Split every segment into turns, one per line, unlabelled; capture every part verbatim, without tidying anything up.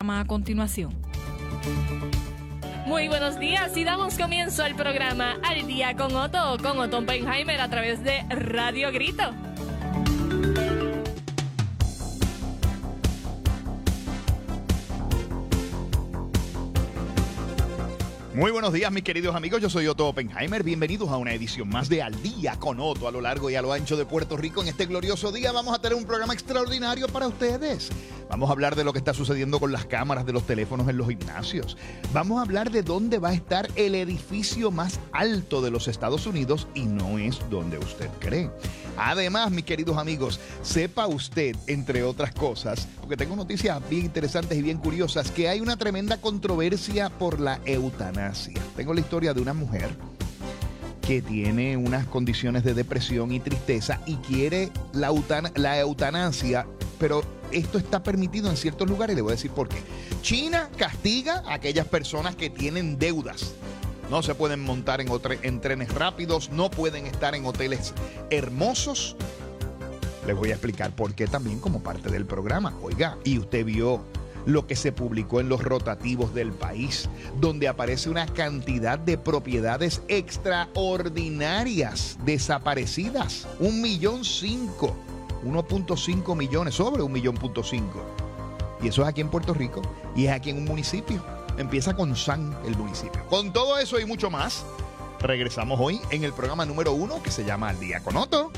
A continuación.
Muy buenos días y damos comienzo al programa Al Día con Otto, con Otto Oppenheimer a través de Radio Grito.
Muy buenos días, mis queridos amigos. Yo soy Otto Oppenheimer. Bienvenidos a una edición más de Al Día con Otto a lo largo y a lo ancho de Puerto Rico. En este glorioso día vamos a tener un programa extraordinario para ustedes. Vamos a hablar de lo que está sucediendo con las cámaras de los teléfonos en los gimnasios. Vamos a hablar de dónde va a estar el edificio más alto de los Estados Unidos y no es donde usted cree. Además, mis queridos amigos, sepa usted, entre otras cosas, porque tengo noticias bien interesantes y bien curiosas, que hay una tremenda controversia por la eutanasia. Tengo la historia de una mujer que tiene unas condiciones de depresión y tristeza y quiere la, eutan- la eutanasia, pero esto está permitido en ciertos lugares y le voy a decir por qué. China castiga a aquellas personas que tienen deudas. No se pueden montar en, otre- en trenes rápidos, no pueden estar en hoteles hermosos. Les voy a explicar por qué también como parte del programa. Oiga, y usted vio lo que se publicó en los rotativos del país, donde aparece una cantidad de propiedades extraordinarias desaparecidas. Un millón cinco, uno punto cinco millones, sobre un millón punto cinco. Y eso es aquí en Puerto Rico y es aquí en un municipio. Empieza con San, el municipio. Con todo eso y mucho más, regresamos hoy en el programa número uno que se llama Al Día con Otto.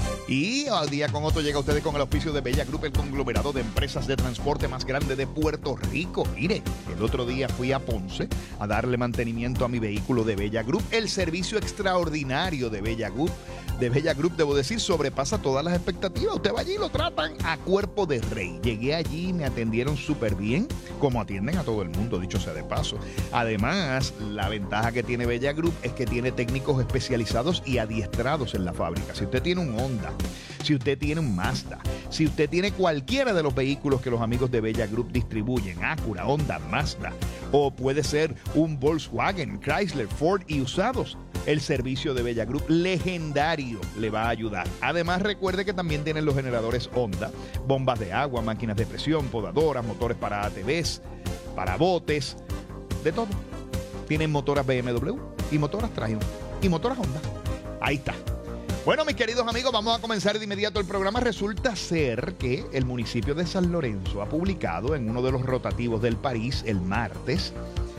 Y Al Día con Otto llega a ustedes con el auspicio de Bella Group, el conglomerado de empresas de transporte más grande de Puerto Rico. Mire, el otro día fui a Ponce a darle mantenimiento a mi vehículo de Bella Group. El servicio extraordinario de Bella Group, de Bella Group, debo decir, sobrepasa todas las expectativas. Usted va allí y lo tratan a cuerpo de rey. Llegué allí y me atendieron súper bien, como atienden a todo el mundo, dicho sea de paso. Además, la ventaja que tiene Bella Group es que tiene técnicos especializados y adiestrados en la fábrica. Si usted tiene un Honda, si usted tiene un Mazda, si usted tiene cualquiera de los vehículos que los amigos de Bella Group distribuyen, Acura, Honda, Mazda, o puede ser un Volkswagen, Chrysler, Ford y usados, el servicio de Bella Group legendario le va a ayudar. Además, recuerde que también tienen los generadores Honda, bombas de agua, máquinas de presión, podadoras, motores para A T Vs, para botes, de todo. Tienen motoras B M W y motoras Triumph y motoras Honda. Ahí está. Bueno, mis queridos amigos, vamos a comenzar de inmediato el programa. Resulta ser que el municipio de San Lorenzo ha publicado en uno de los rotativos del país el martes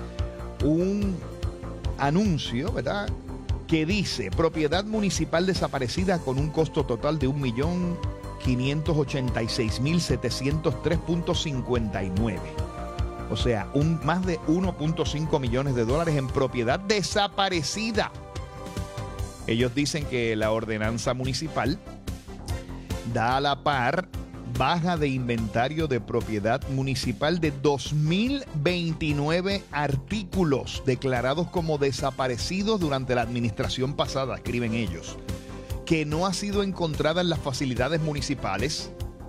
un anuncio, ¿verdad?, que dice propiedad municipal desaparecida con un costo total de un millón quinientos ochenta y seis mil setecientos tres punto cincuenta y nueve. O sea, un, más de uno punto cinco millones de dólares en propiedad desaparecida. Ellos dicen que la ordenanza municipal da a la par baja de inventario de propiedad municipal de dos mil veintinueve artículos declarados como desaparecidos durante la administración pasada, escriben ellos, que no ha sido encontrada en las facilidades municipales,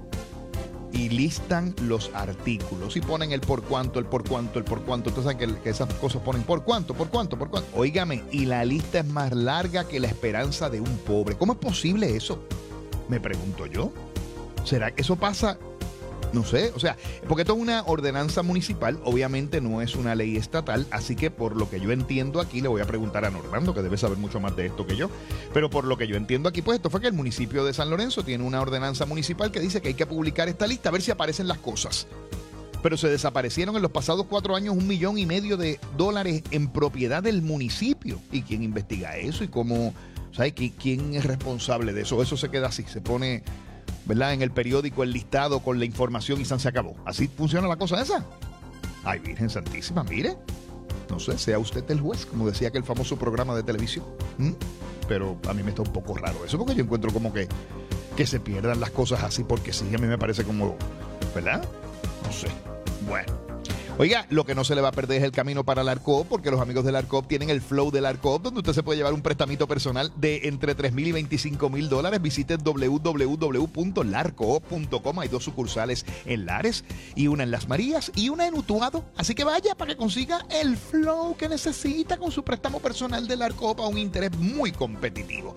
y listan los artículos y ponen el por cuánto, el por cuánto, el por cuánto. Entonces saben que, que esas cosas ponen por cuánto, por cuánto, por cuánto. Óigame, y la lista es más larga que la esperanza de un pobre. ¿Cómo es posible eso? Me pregunto yo. ¿Será que eso pasa? No sé, o sea, porque esto es una ordenanza municipal, obviamente no es una ley estatal, así que por lo que yo entiendo aquí, le voy a preguntar a Normando, que debe saber mucho más de esto que yo, pero por lo que yo entiendo aquí, pues esto fue que el municipio de San Lorenzo tiene una ordenanza municipal que dice que hay que publicar esta lista, a ver si aparecen las cosas. Pero se desaparecieron en los pasados cuatro años un millón y medio de dólares en propiedad del municipio. ¿Y quién investiga eso? ¿Y cómo? ¿Sabes? ¿Quién es responsable de eso? Eso se queda así, se pone, ¿verdad?, en el periódico el listado con la información y se acabó. ¿Así funciona la cosa esa? Ay, Virgen Santísima, mire. No sé, sea usted el juez, como decía aquel famoso programa de televisión. ¿Mm? Pero a mí me está un poco raro eso, porque yo encuentro como que, que se pierdan las cosas así, porque sí, a mí me parece como, ¿verdad? No sé. Bueno. Oiga, lo que no se le va a perder es el camino para el ARCOP, porque los amigos del ARCOP tienen el Flow del ARCOP, donde usted se puede llevar un prestamito personal de entre tres mil y veinticinco mil dólares. Visite w w w punto larcoop punto com. Hay dos sucursales en Lares, y una en Las Marías y una en Utuado. Así que vaya para que consiga el Flow que necesita con su préstamo personal del ARCOP a un interés muy competitivo.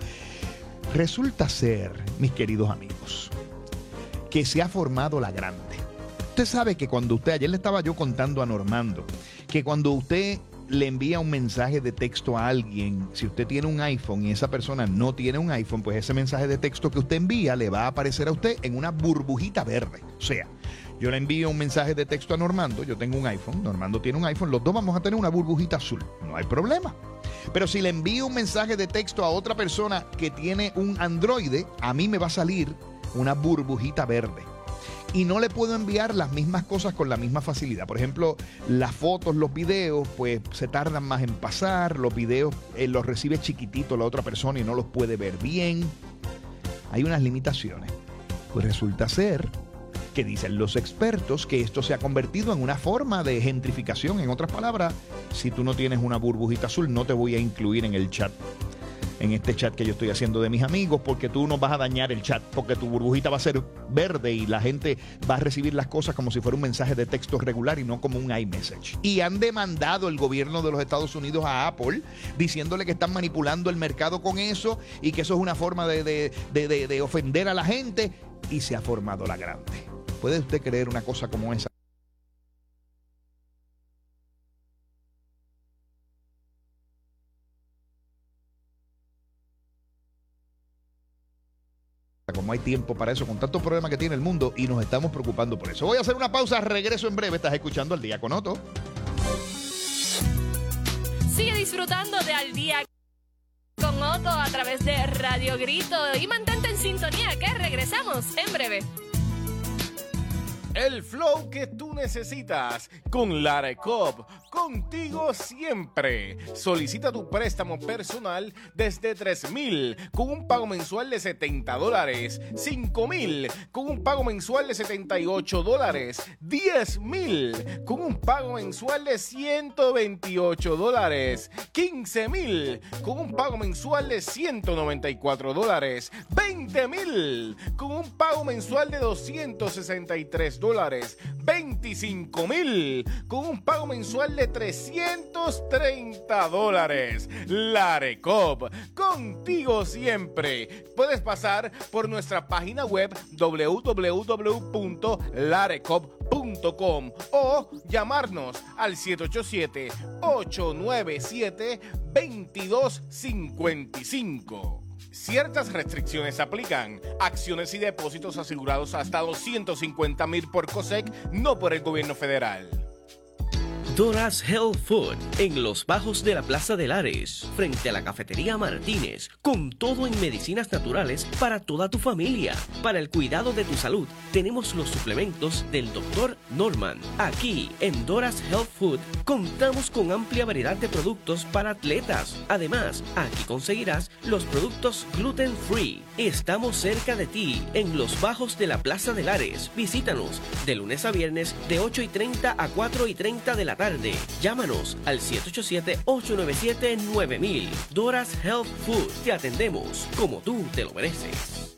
Resulta ser, mis queridos amigos, que se ha formado la grande. Usted sabe que cuando usted, ayer le estaba yo contando a Normando, que cuando usted le envía un mensaje de texto a alguien, si usted tiene un iPhone y esa persona no tiene un iPhone, pues ese mensaje de texto que usted envía le va a aparecer a usted en una burbujita verde. O sea, yo le envío un mensaje de texto a Normando, yo tengo un iPhone, Normando tiene un iPhone, los dos vamos a tener una burbujita azul, no hay problema. Pero si le envío un mensaje de texto a otra persona que tiene un Android, a mí me va a salir una burbujita verde. Y no le puedo enviar las mismas cosas con la misma facilidad. Por ejemplo, las fotos, los videos, pues se tardan más en pasar. Los videos eh, los recibe chiquitito la otra persona y no los puede ver bien. Hay unas limitaciones. Pues resulta ser que dicen los expertos que esto se ha convertido en una forma de gentrificación. En otras palabras, si tú no tienes una burbujita azul, no te voy a incluir en el chat. En este chat que yo estoy haciendo de mis amigos, porque tú no vas a dañar el chat, porque tu burbujita va a ser verde y la gente va a recibir las cosas como si fuera un mensaje de texto regular y no como un iMessage. Y han demandado el gobierno de los Estados Unidos a Apple, diciéndole que están manipulando el mercado con eso y que eso es una forma de, de, de, de, de ofender a la gente, y se ha formado la grande. ¿Puede usted creer una cosa como esa? Como hay tiempo para eso, con tantos problemas que tiene el mundo, y nos estamos preocupando por eso. Voy a hacer una pausa, regreso en breve. Estás escuchando Al Día con Otto.
Sigue disfrutando de Al Día con Otto a través de Radio Grito y mantente en sintonía, que regresamos en breve.
El flow que tú necesitas con Larecop, contigo siempre. Solicita tu préstamo personal desde tres mil con un pago mensual de setenta dólares, cinco mil con un pago mensual de setenta y ocho dólares, diez mil con un pago mensual de ciento veintiocho dólares, quince mil con un pago mensual de ciento noventa y cuatro dólares, veinte mil con un pago mensual de doscientos sesenta y tres dólares, veinticinco mil con un pago mensual de trescientos treinta dólares. Larecop, contigo siempre. Puedes pasar por nuestra página web doble u doble u doble u punto larecop punto com o llamarnos al siete ocho siete, ocho nueve siete, dos dos cinco cinco. Ciertas restricciones aplican. Acciones y depósitos asegurados hasta doscientos cincuenta mil por COSEC, no por el gobierno federal.
Dora's Health Food, en los bajos de la Plaza de Lares, frente a la Cafetería Martínez, con todo en medicinas naturales para toda tu familia. Para el cuidado de tu salud, tenemos los suplementos del doctor Norman. Aquí, en Dora's Health Food, contamos con amplia variedad de productos para atletas. Además, aquí conseguirás los productos gluten free. Estamos cerca de ti, en los bajos de la Plaza de Lares. Visítanos de lunes a viernes de ocho y treinta a cuatro y treinta de la tarde. Llámanos al siete ocho siete, ocho nueve siete, nueve mil. Dora's Health Food. Te atendemos como tú te lo mereces.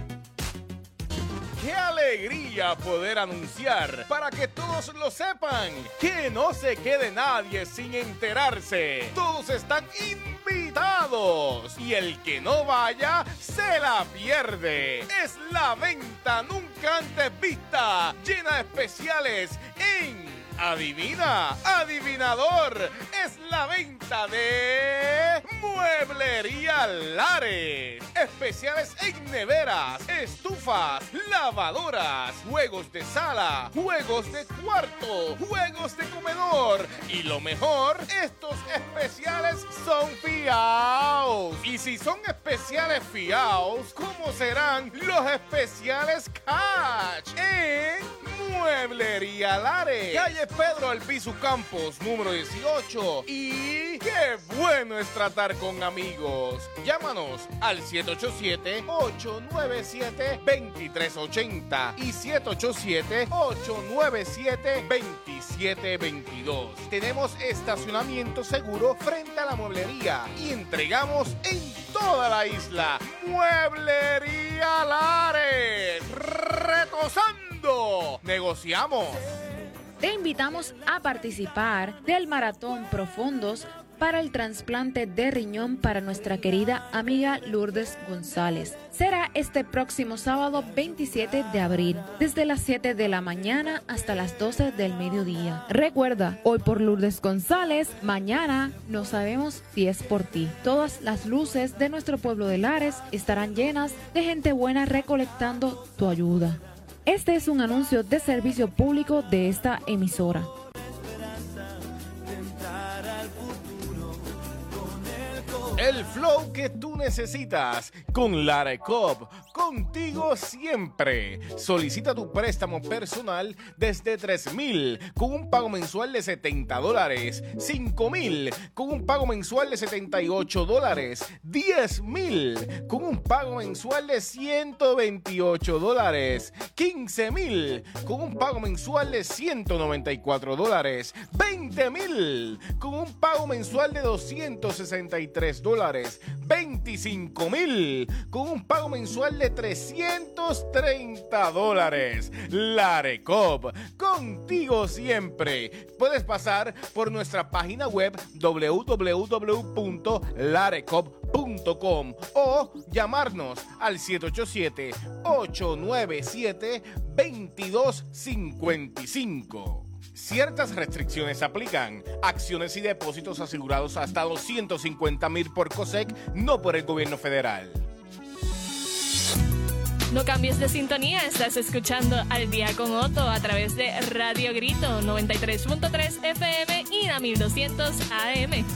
¡Qué alegría poder anunciar para que todos lo sepan! ¡Que no se quede nadie sin enterarse! ¡Todos están invitados! Y el que no vaya, se la pierde. Es la venta nunca antes vista, llena de especiales en... Adivina, adivinador, es la venta de Mueblería Lares. Especiales en neveras, estufas, lavadoras, juegos de sala, juegos de cuarto, juegos de comedor. Y lo mejor, estos especiales son fiaos. Y si son especiales fiaos, ¿cómo serán los especiales cash? En Mueblería Lares, calle Pedro Albizu Campos, número dieciocho. Y qué bueno es tratar con amigos. Llámanos al siete ocho siete, ocho nueve siete, dos tres ocho cero y siete ocho siete, ocho nueve siete, dos siete dos dos. Tenemos estacionamiento seguro frente a la mueblería y entregamos en toda la isla. Mueblería Lares, retosando. Negociamos.
Te invitamos a participar del Maratón Profundos para el trasplante de riñón para nuestra querida amiga Lourdes González. Será este próximo sábado veintisiete de abril, desde las siete de la mañana hasta las doce del mediodía. Recuerda, hoy por Lourdes González, mañana no sabemos si es por ti. Todas las luces de nuestro pueblo de Lares estarán llenas de gente buena recolectando tu ayuda. Este es un anuncio de servicio público de esta emisora.
El flow que tú necesitas con Lara Cobb, contigo siempre. Solicita tu préstamo personal desde tres mil con un pago mensual de setenta dólares, cinco mil con un pago mensual de setenta y ocho dólares, diez mil con un pago mensual de ciento veintiocho dólares, quince mil con un pago mensual de ciento noventa y cuatro dólares, veinte mil con un pago mensual de doscientos sesenta y tres dólares, veinticinco mil con un pago mensual de trescientos treinta dólares. Larecop, contigo siempre. Puedes pasar por nuestra página web doble u doble u doble u punto larecop punto com o llamarnos al siete ocho siete, ocho nueve siete, dos dos cinco cinco. Ciertas restricciones aplican. Acciones y depósitos asegurados hasta doscientos cincuenta mil por COSEC, no por el gobierno federal.
No cambies de sintonía, estás escuchando Al Día con Otto a través de Radio Grito noventa y tres punto tres F M y la mil doscientos A M.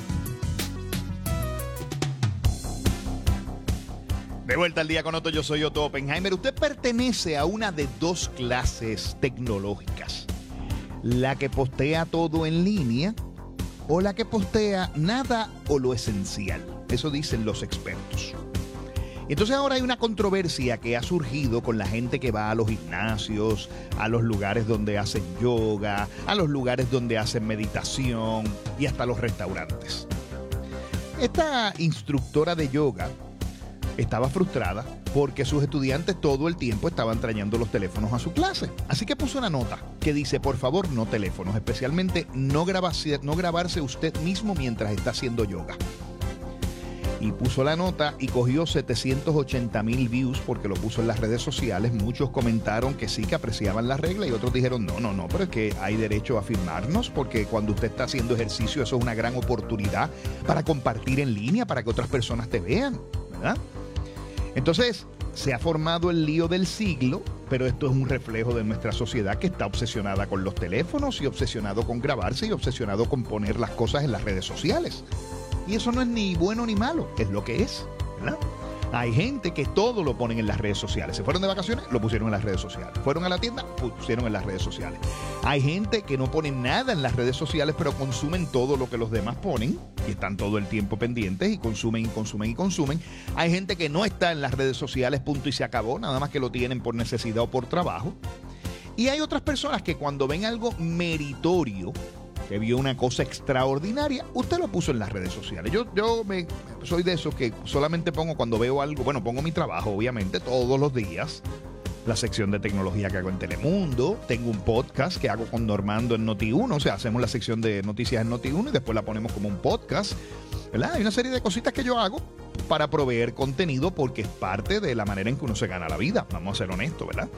De vuelta al Día con Otto, yo soy Otto Oppenheimer. Usted pertenece a una de dos clases tecnológicas. La que postea todo en línea o la que postea nada o lo esencial. Eso dicen los expertos. Entonces ahora hay una controversia que ha surgido con la gente que va a los gimnasios, a los lugares donde hacen yoga, a los lugares donde hacen meditación y hasta los restaurantes. Esta instructora de yoga estaba frustrada porque sus estudiantes todo el tiempo estaban trayendo los teléfonos a su clase. Así que puso una nota que dice, por favor, no teléfonos, especialmente no grabarse, no grabarse usted mismo mientras está haciendo yoga. Y puso la nota y cogió setecientos ochenta mil views porque lo puso en las redes sociales. Muchos comentaron que sí, que apreciaban la regla y otros dijeron, no, no, no, pero es que hay derecho a firmarnos porque cuando usted está haciendo ejercicio eso es una gran oportunidad para compartir en línea, para que otras personas te vean, ¿verdad? Entonces, se ha formado el lío del siglo, pero esto es un reflejo de nuestra sociedad que está obsesionada con los teléfonos y obsesionado con grabarse y obsesionado con poner las cosas en las redes sociales. Y eso no es ni bueno ni malo, es lo que es, ¿verdad? Hay gente que todo lo ponen en las redes sociales. Se fueron de vacaciones, lo pusieron en las redes sociales. Fueron a la tienda, pusieron en las redes sociales. Hay gente que no pone nada en las redes sociales, pero consumen todo lo que los demás ponen y están todo el tiempo pendientes y consumen y consumen y consumen. Hay gente que no está en las redes sociales, punto y se acabó, nada más que lo tienen por necesidad o por trabajo. Y hay otras personas que cuando ven algo meritorio, que vio una cosa extraordinaria, usted lo puso en las redes sociales. Yo, yo me, soy de esos que solamente pongo cuando veo algo, bueno, pongo mi trabajo, obviamente, todos los días. La sección de tecnología que hago en Telemundo. Tengo un podcast que hago con Normando en Noti uno. O sea, hacemos la sección de noticias en Noti uno y después la ponemos como un podcast, ¿verdad? Hay una serie de cositas que yo hago para proveer contenido porque es parte de la manera en que uno se gana la vida. Vamos a ser honestos, ¿verdad?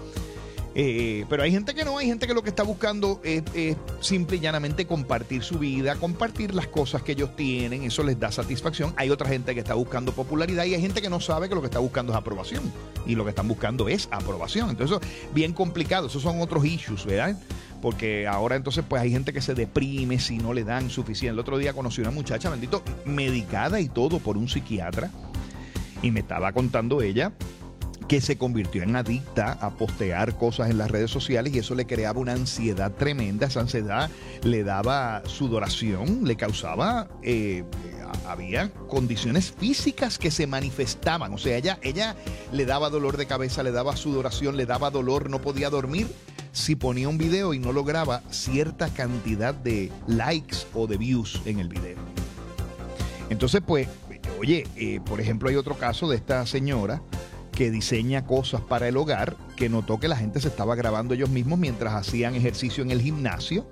Eh, pero hay gente que no, hay gente que lo que está buscando es, es simple y llanamente compartir su vida, compartir las cosas que ellos tienen, eso les da satisfacción. Hay otra gente que está buscando popularidad y hay gente que no sabe que lo que está buscando es aprobación y lo que están buscando es aprobación. Entonces eso es bien complicado, esos son otros issues, ¿verdad? Porque ahora entonces pues hay gente que se deprime si no le dan suficiente. El otro día conocí una muchacha, bendito, medicada y todo por un psiquiatra y me estaba contando ella que se convirtió en adicta a postear cosas en las redes sociales y eso le creaba una ansiedad tremenda. Esa ansiedad le daba sudoración, le causaba, eh, había condiciones físicas que se manifestaban. O sea, ella, ella le daba dolor de cabeza, le daba sudoración, le daba dolor, no podía dormir si ponía un video y no lograba cierta cantidad de likes o de views en el video. Entonces, pues, oye, eh, por ejemplo, hay otro caso de esta señora que diseña cosas para el hogar, que notó que la gente se estaba grabando ellos mismos mientras hacían ejercicio en el gimnasio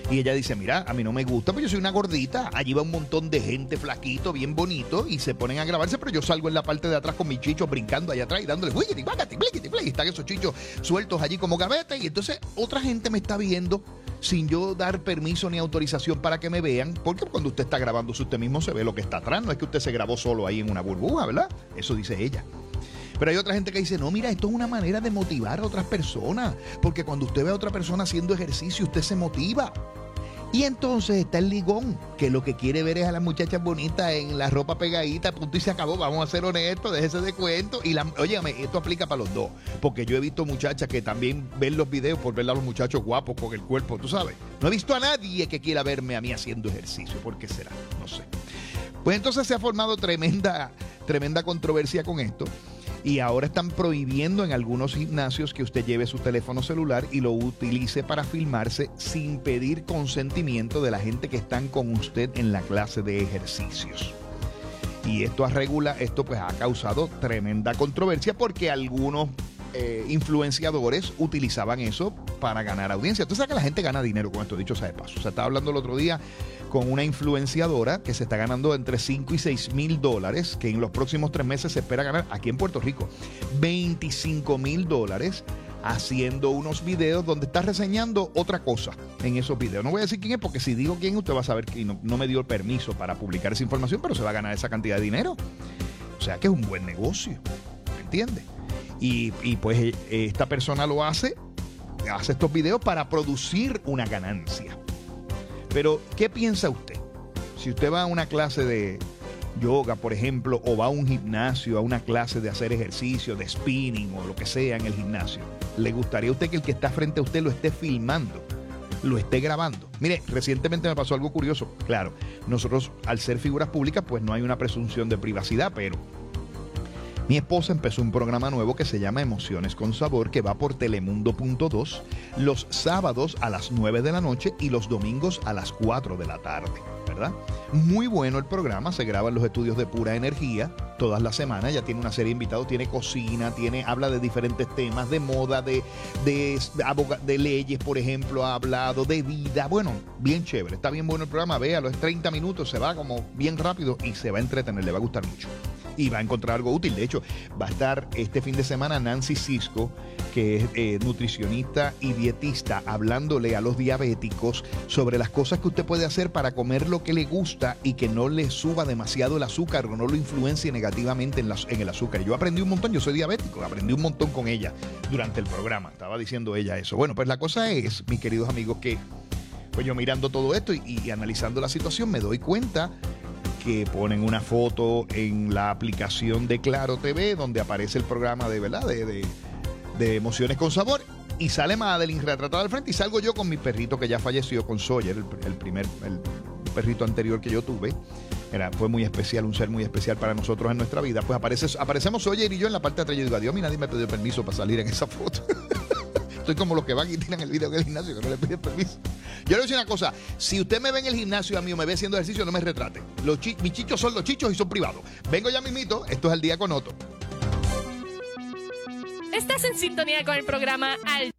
Y ella dice, mira, a mí no me gusta, pero yo soy una gordita. Allí va un montón de gente flaquito, bien bonito, y se ponen a grabarse, pero yo salgo en la parte de atrás con mis chichos brincando allá atrás y dándole, wiggy, wagati, wiggy, wiggy, y están esos chichos sueltos allí como gavetas. Y entonces otra gente me está viendo sin yo dar permiso ni autorización para que me vean, porque cuando usted está grabando usted mismo se ve lo que está atrás, no es que usted se grabó solo ahí en una burbuja, ¿verdad? Eso dice ella. Pero hay otra gente que dice, no, mira, esto es una manera de motivar a otras personas, porque cuando usted ve a otra persona haciendo ejercicio, usted se motiva. Y entonces está el ligón, que lo que quiere ver es a las muchachas bonitas en la ropa pegadita, punto y se acabó, vamos a ser honestos, déjese de cuento. Y la, óyeme, esto aplica para los dos, porque yo he visto muchachas que también ven los videos por ver a los muchachos guapos con el cuerpo, tú sabes. No he visto a nadie que quiera verme a mí haciendo ejercicio, ¿por qué será? No sé. Pues entonces se ha formado tremenda, tremenda controversia con esto. Y ahora están prohibiendo en algunos gimnasios que usted lleve su teléfono celular y lo utilice para filmarse sin pedir consentimiento de la gente que están con usted en la clase de ejercicios. Y esto, regula, esto pues ha causado tremenda controversia porque algunos eh, influenciadores utilizaban eso para ganar audiencia. Usted sabe que la gente gana dinero con esto, dicho sea de paso. O sea, estaba hablando el otro día con una influenciadora que se está ganando entre cinco y seis mil dólares, que en los próximos tres meses se espera ganar aquí en Puerto Rico veinticinco mil dólares haciendo unos videos donde está reseñando otra cosa en esos videos. No voy a decir quién es, porque si digo quién, usted va a saber que no, no me dio el permiso para publicar esa información, pero se va a ganar esa cantidad de dinero. O sea que es un buen negocio, ¿me entiende? Y, y pues esta persona lo hace, hace estos videos para producir una ganancia. Pero, ¿qué piensa usted? Si usted va a una clase de yoga, por ejemplo, o va a un gimnasio, a una clase de hacer ejercicio, de spinning o lo que sea en el gimnasio, ¿le gustaría a usted que el que está frente a usted lo esté filmando, lo esté grabando? Mire, recientemente me pasó algo curioso. Claro, nosotros al ser figuras públicas, pues no hay una presunción de privacidad, pero mi esposa empezó un programa nuevo que se llama Emociones con Sabor, que va por Telemundo punto dos los sábados a las nueve de la noche y los domingos a las cuatro de la tarde, ¿verdad? Muy bueno el programa, se graba en los estudios de Pura Energía todas las semanas, ya tiene una serie de invitados, tiene cocina, tiene, habla de diferentes temas, de moda, de, de, de, de leyes, por ejemplo, ha hablado de vida, bueno, bien chévere, está bien bueno el programa, véalo, es treinta minutos, se va como bien rápido y se va a entretener, le va a gustar mucho. Y va a encontrar algo útil. De hecho, va a estar este fin de semana Nancy Cisco, que es eh, nutricionista y dietista, hablándole a los diabéticos sobre las cosas que usted puede hacer para comer lo que le gusta y que no le suba demasiado el azúcar o no lo influencie negativamente en, la, en el azúcar. Yo aprendí un montón, yo soy diabético, aprendí un montón con ella durante el programa. Estaba diciendo ella eso. Bueno, pues la cosa es, mis queridos amigos, que pues yo mirando todo esto y, y analizando la situación me doy cuenta que ponen una foto en la aplicación de Claro T V donde aparece el programa de verdad de, de, de Emociones con Sabor y sale Madeline retratada al frente y salgo yo con mi perrito que ya falleció, con Sawyer, el, el primer el perrito anterior que yo tuve. Era, fue muy especial, un ser muy especial para nosotros en nuestra vida. Pues aparece, aparecemos Sawyer y yo en la parte de atrás. Yo digo, adiós, mira, nadie me pidió permiso para salir en esa foto. Estoy como los que van y tiran el video en el gimnasio que no le piden permiso. Yo le voy a decir una cosa, si usted me ve en el gimnasio a mí o me ve haciendo ejercicio, no me retrate. Los chi mis chichos son los chichos y son privados. Vengo ya mismito, esto es El Día con Otto.
Estás en sintonía con el programa Al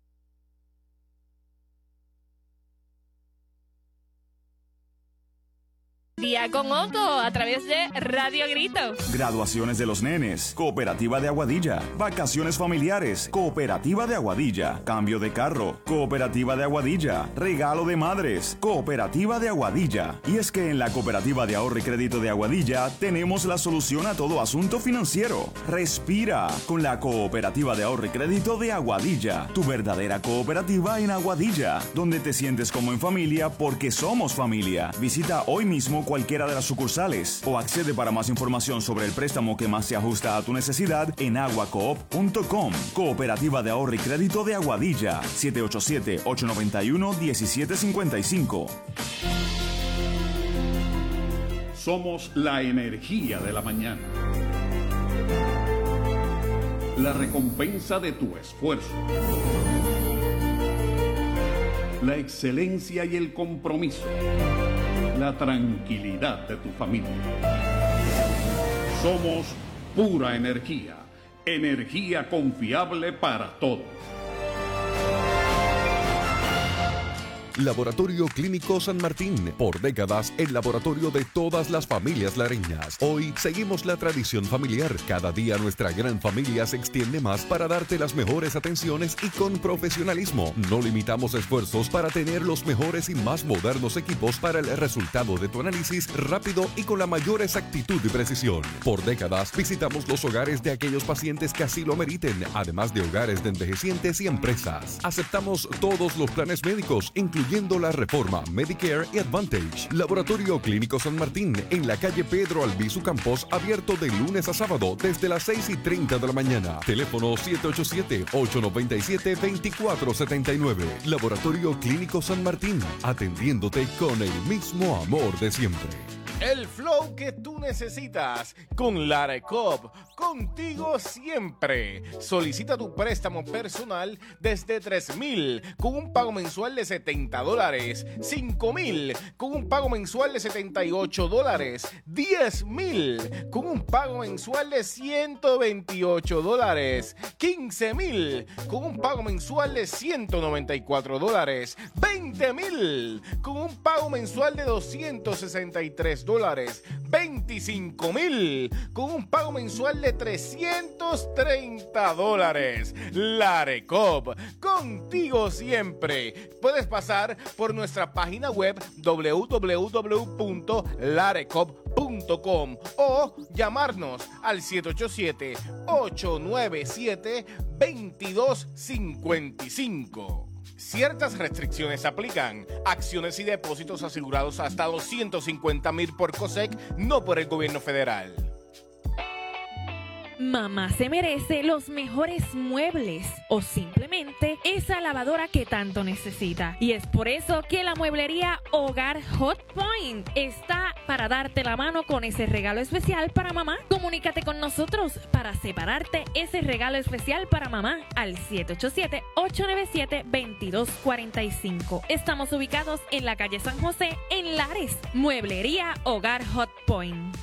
Día con Otto a través de Radio Grito.
Graduaciones de los nenes, Cooperativa de Aguadilla. Vacaciones familiares, Cooperativa de Aguadilla. Cambio de carro, Cooperativa de Aguadilla. Regalo de madres, Cooperativa de Aguadilla. Y es que en la Cooperativa de Ahorro y Crédito de Aguadilla tenemos la solución a todo asunto financiero. Respira con la Cooperativa de Ahorro y Crédito de Aguadilla, tu verdadera cooperativa en Aguadilla, donde te sientes como en familia porque somos familia. Visita hoy mismo cualquiera de las sucursales o accede para más información sobre el préstamo que más se ajusta a tu necesidad en aguacoop punto com. Cooperativa de Ahorro y Crédito de Aguadilla, siete ocho siete, ocho nueve uno, uno siete cinco cinco.
Somos la energía de la mañana. La recompensa de tu esfuerzo. La excelencia y el compromiso. La tranquilidad de tu familia. Somos pura energía, energía confiable para todos.
Laboratorio Clínico San Martín, por décadas el laboratorio de todas las familias lareñas. Hoy seguimos la tradición familiar. Cada día nuestra gran familia se extiende más para darte las mejores atenciones y con profesionalismo. No limitamos esfuerzos para tener los mejores y más modernos equipos para el resultado de tu análisis rápido y con la mayor exactitud y precisión. Por décadas visitamos los hogares de aquellos pacientes que así lo meriten, además de hogares de envejecientes y empresas. Aceptamos todos los planes médicos, incluyendo la Reforma, Medicare y Advantage. Laboratorio Clínico San Martín, en la calle Pedro Albizu Campos, abierto de lunes a sábado desde las seis y treinta de la mañana. Teléfono siete ocho siete, ocho nueve siete, dos cuatro siete nueve. Laboratorio Clínico San Martín, atendiéndote con el mismo amor de siempre.
El flow que tú necesitas con Larecop, contigo siempre. Solicita tu préstamo personal desde tres mil con un pago mensual de setenta dólares, cinco mil con un pago mensual de setenta y ocho dólares, diez mil con un pago mensual de ciento veintiocho dólares, quince mil con un pago mensual de ciento noventa y cuatro dólares, veinte mil con un pago mensual de doscientos sesenta y tres dólares, veinticinco mil con un pago mensual de trescientos treinta dólares. Larecop, contigo siempre. Puedes pasar por nuestra página web doble u doble u doble u punto larecop punto com o llamarnos al siete ocho siete, ocho nueve siete, dos dos cinco cinco. Ciertas restricciones aplican. Acciones y depósitos asegurados hasta doscientos cincuenta mil por COSEC, no por el gobierno federal.
Mamá se merece los mejores muebles o simplemente esa lavadora que tanto necesita. Y es por eso que la mueblería Hogar Hot Point está para darte la mano con ese regalo especial para mamá. Comunícate con nosotros para separarte ese regalo especial para mamá al siete ocho siete, ocho nueve siete, dos dos cuatro cinco. Estamos ubicados en la calle San José en Lares. Mueblería Hogar Hot Point.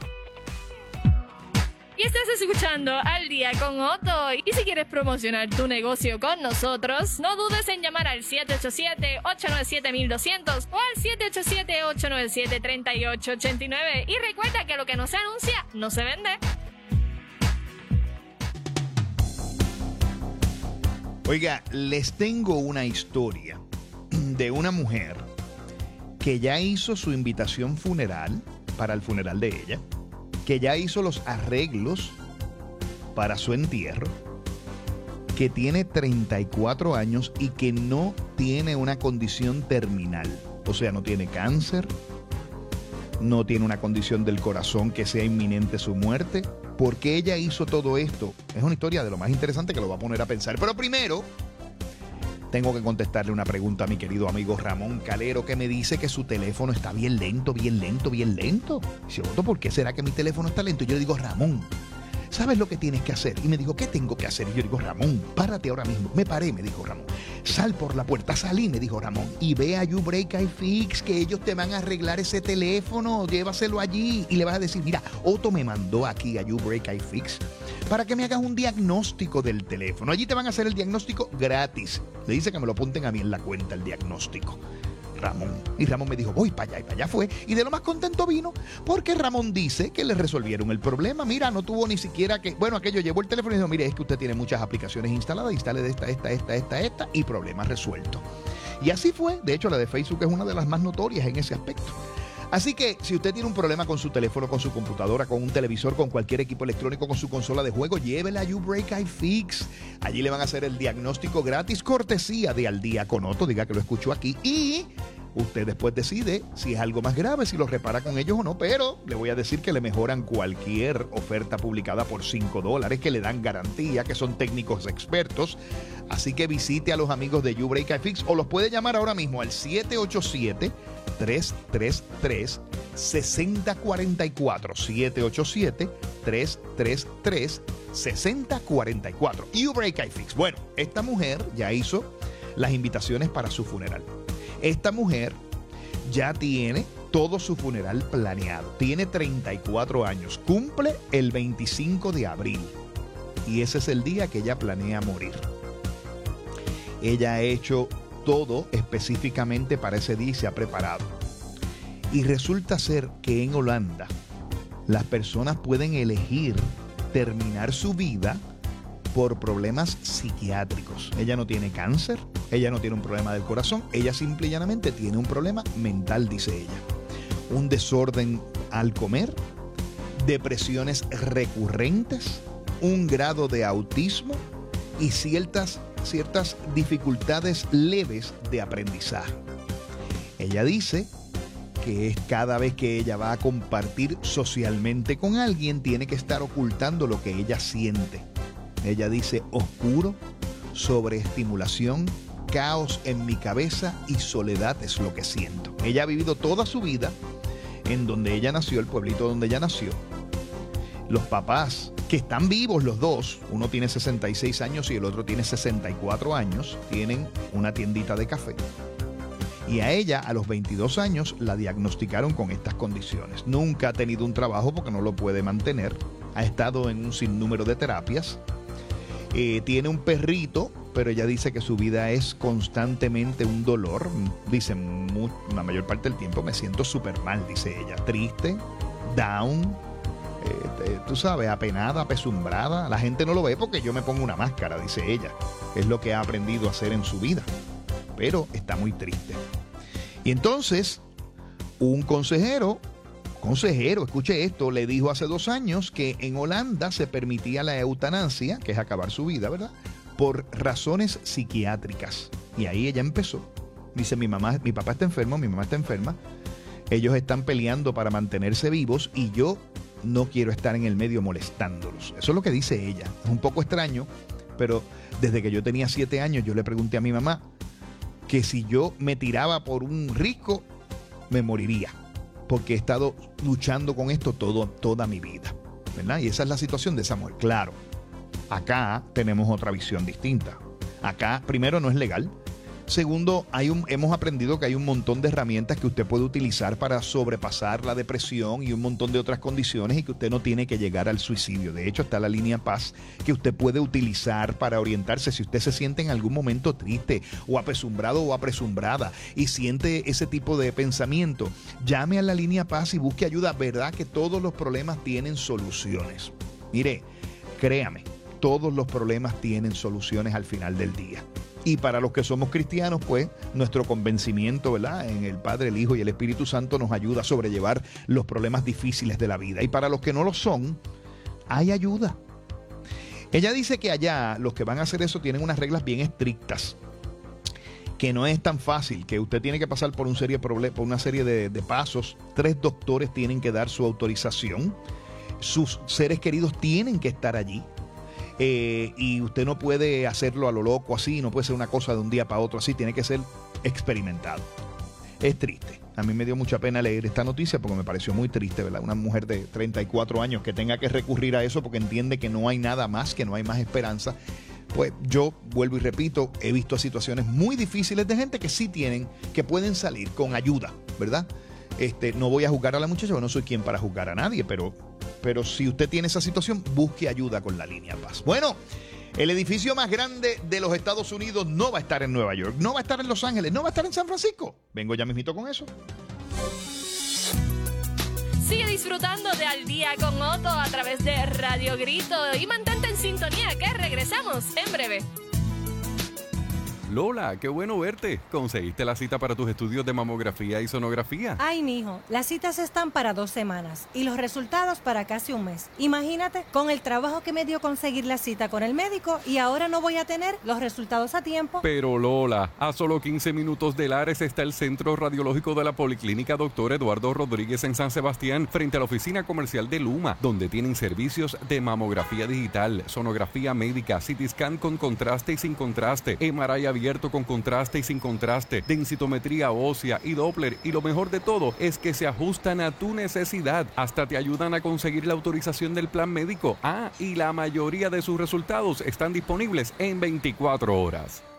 Y estás escuchando Al Día con Otto. Y si quieres promocionar tu negocio con nosotros, no dudes en llamar al siete ocho siete, ocho nueve siete, dos cero cero o al siete ocho siete, ocho nueve siete, tres ocho ocho nueve. Y recuerda que lo que no se anuncia, no se vende.
Oiga, les tengo una historia de una mujer que ya hizo su invitación funeral para el funeral de ella, que ya hizo los arreglos para su entierro, que tiene treinta y cuatro años y que no tiene una condición terminal. O sea, no tiene cáncer, no tiene una condición del corazón que sea inminente su muerte. ¿Por qué ella hizo todo esto? Es una historia de lo más interesante que lo va a poner a pensar. Pero primero, tengo que contestarle una pregunta a mi querido amigo Ramón Calero, que me dice que su teléfono está bien lento, bien lento, bien lento. Dice, Otto, ¿por qué será que mi teléfono está lento? Y yo le digo, Ramón, ¿sabes lo que tienes que hacer? Y me dijo, ¿qué tengo que hacer? Y yo digo, Ramón, párate ahora mismo. Me paré, me dijo Ramón. Sal por la puerta, salí, me dijo Ramón. Y ve a YouBreak iFix, que ellos te van a arreglar ese teléfono. Llévaselo allí y le vas a decir, mira, Otto me mandó aquí a YouBreak iFix para que me hagas un diagnóstico del teléfono. Allí te van a hacer el diagnóstico gratis. Le dice que me lo apunten a mí en la cuenta el diagnóstico. Ramón. Y Ramón me dijo, voy para allá, y para allá fue. Y de lo más contento vino, porque Ramón dice que le resolvieron el problema. Mira, no tuvo ni siquiera que... Bueno, aquello llevó el teléfono y dijo, mire, es que usted tiene muchas aplicaciones instaladas, instale de esta, esta, esta, esta, esta, y problema resuelto. Y así fue. De hecho, la de Facebook es una de las más notorias en ese aspecto. Así que si usted tiene un problema con su teléfono, con su computadora, con un televisor, con cualquier equipo electrónico, con su consola de juego, llévela a YouBreak iFix. Allí le van a hacer el diagnóstico gratis, cortesía de Al Día con Otto, diga que lo escuchó aquí, y usted después decide si es algo más grave, si lo repara con ellos o no, pero le voy a decir que le mejoran cualquier oferta publicada por cinco dólares, que le dan garantía, que son técnicos expertos. Así que visite a los amigos de YouBreak iFix o los puede llamar ahora mismo al siete ocho siete, tres tres tres, seis cero cuatro cuatro. siete ocho siete, tres tres tres, seis cero cuatro cuatro. YouBreak iFix. Bueno, esta mujer ya hizo las invitaciones para su funeral. Esta mujer ya tiene todo su funeral planeado. Tiene treinta y cuatro años. Cumple el veinticinco de abril. Y ese es el día que ella planea morir. Ella ha hecho todo específicamente para ese día y se ha preparado. Y resulta ser que en Holanda las personas pueden elegir terminar su vida por problemas psiquiátricos. Ella no tiene cáncer, ella no tiene un problema del corazón, ella simple y llanamente tiene un problema mental, dice ella. Un desorden al comer, depresiones recurrentes, un grado de autismo y ciertas, ciertas dificultades leves de aprendizaje. Ella dice que es cada vez que ella va a compartir socialmente con alguien, tiene que estar ocultando lo que ella siente. Ella dice oscuro, sobreestimulación, caos en mi cabeza y soledad es lo que siento. Ella ha vivido toda su vida en donde ella nació, el pueblito donde ella nació. Los papás, que están vivos los dos, uno tiene sesenta y seis años y el otro tiene sesenta y cuatro años, tienen una tiendita de café. Y a ella, a los veintidós años, la diagnosticaron con estas condiciones. Nunca ha tenido un trabajo porque no lo puede mantener. Ha estado en un sinnúmero de terapias. Eh, tiene un perrito, pero ella dice que su vida es constantemente un dolor. Dice, muy, la mayor parte del tiempo me siento súper mal, dice ella. Triste, down, eh, tú sabes, apenada, apesumbrada. La gente no lo ve porque yo me pongo una máscara, dice ella. Es lo que ha aprendido a hacer en su vida. Pero está muy triste. Y entonces, un consejero, consejero, escuche esto, le dijo hace dos años que en Holanda se permitía la eutanasia, que es acabar su vida, ¿verdad?, por razones psiquiátricas. Y ahí ella empezó. Dice, mi mamá, mi papá está enfermo, mi mamá está enferma, ellos están peleando para mantenerse vivos y yo no quiero estar en el medio molestándolos. Eso es lo que dice ella. Es un poco extraño, pero desde que yo tenía siete años yo le pregunté a mi mamá que si yo me tiraba por un risco, me moriría. Porque he estado luchando con esto todo, toda mi vida, ¿verdad? Y esa es la situación de esa mujer. Claro, acá tenemos otra visión distinta. Acá, primero, no es legal. Segundo, hay un, hemos aprendido que hay un montón de herramientas que usted puede utilizar para sobrepasar la depresión y un montón de otras condiciones y que usted no tiene que llegar al suicidio. De hecho, está la línea Paz que usted puede utilizar para orientarse. Si usted se siente en algún momento triste o apesumbrado o apresumbrada y siente ese tipo de pensamiento, llame a la línea Paz y busque ayuda. Verdad que todos los problemas tienen soluciones. Mire, créame, todos los problemas tienen soluciones al final del día. Y para los que somos cristianos, pues, nuestro convencimiento, ¿verdad?, en el Padre, el Hijo y el Espíritu Santo nos ayuda a sobrellevar los problemas difíciles de la vida. Y para los que no lo son, hay ayuda. Ella dice que allá los que van a hacer eso tienen unas reglas bien estrictas, que no es tan fácil, que usted tiene que pasar por, un serie por una serie de, de pasos. Tres doctores tienen que dar su autorización. Sus seres queridos tienen que estar allí. Eh, y usted no puede hacerlo a lo loco así, no puede ser una cosa de un día para otro así, tiene que ser experimentado. Es triste. A mí me dio mucha pena leer esta noticia porque me pareció muy triste, ¿verdad? Una mujer de treinta y cuatro años que tenga que recurrir a eso porque entiende que no hay nada más, que no hay más esperanza. Pues yo vuelvo y repito, he visto situaciones muy difíciles de gente que sí tienen, que pueden salir con ayuda, ¿verdad? Este, no voy a juzgar a la muchacha, no soy quien para juzgar a nadie, pero, pero si usted tiene esa situación, busque ayuda con la línea Paz. Bueno, el edificio más grande de los Estados Unidos no va a estar en Nueva York, no va a estar en Los Ángeles, no va a estar en San Francisco. Vengo ya mismito con eso.
Sigue disfrutando de Al Día con Otto a través de Radio Grito y mantente en sintonía que regresamos en breve.
Lola, qué bueno verte. ¿Conseguiste la cita para tus estudios de mamografía y sonografía?
Ay, mijo, las citas están para dos semanas y los resultados para casi un mes. Imagínate, con el trabajo que me dio conseguir la cita con el médico y ahora no voy a tener los resultados a tiempo.
Pero Lola, a solo quince minutos de Lares está el Centro Radiológico de la Policlínica Doctor Eduardo Rodríguez en San Sebastián, frente a la oficina comercial de Luma, donde tienen servicios de mamografía digital, sonografía médica, C T scan con contraste y sin contraste, M R I abierto con contraste y sin contraste, densitometría ósea y Doppler, y lo mejor de todo es que se ajustan a tu necesidad, hasta te ayudan a conseguir la autorización del plan médico. Ah, y la mayoría de sus resultados están disponibles en veinticuatro horas.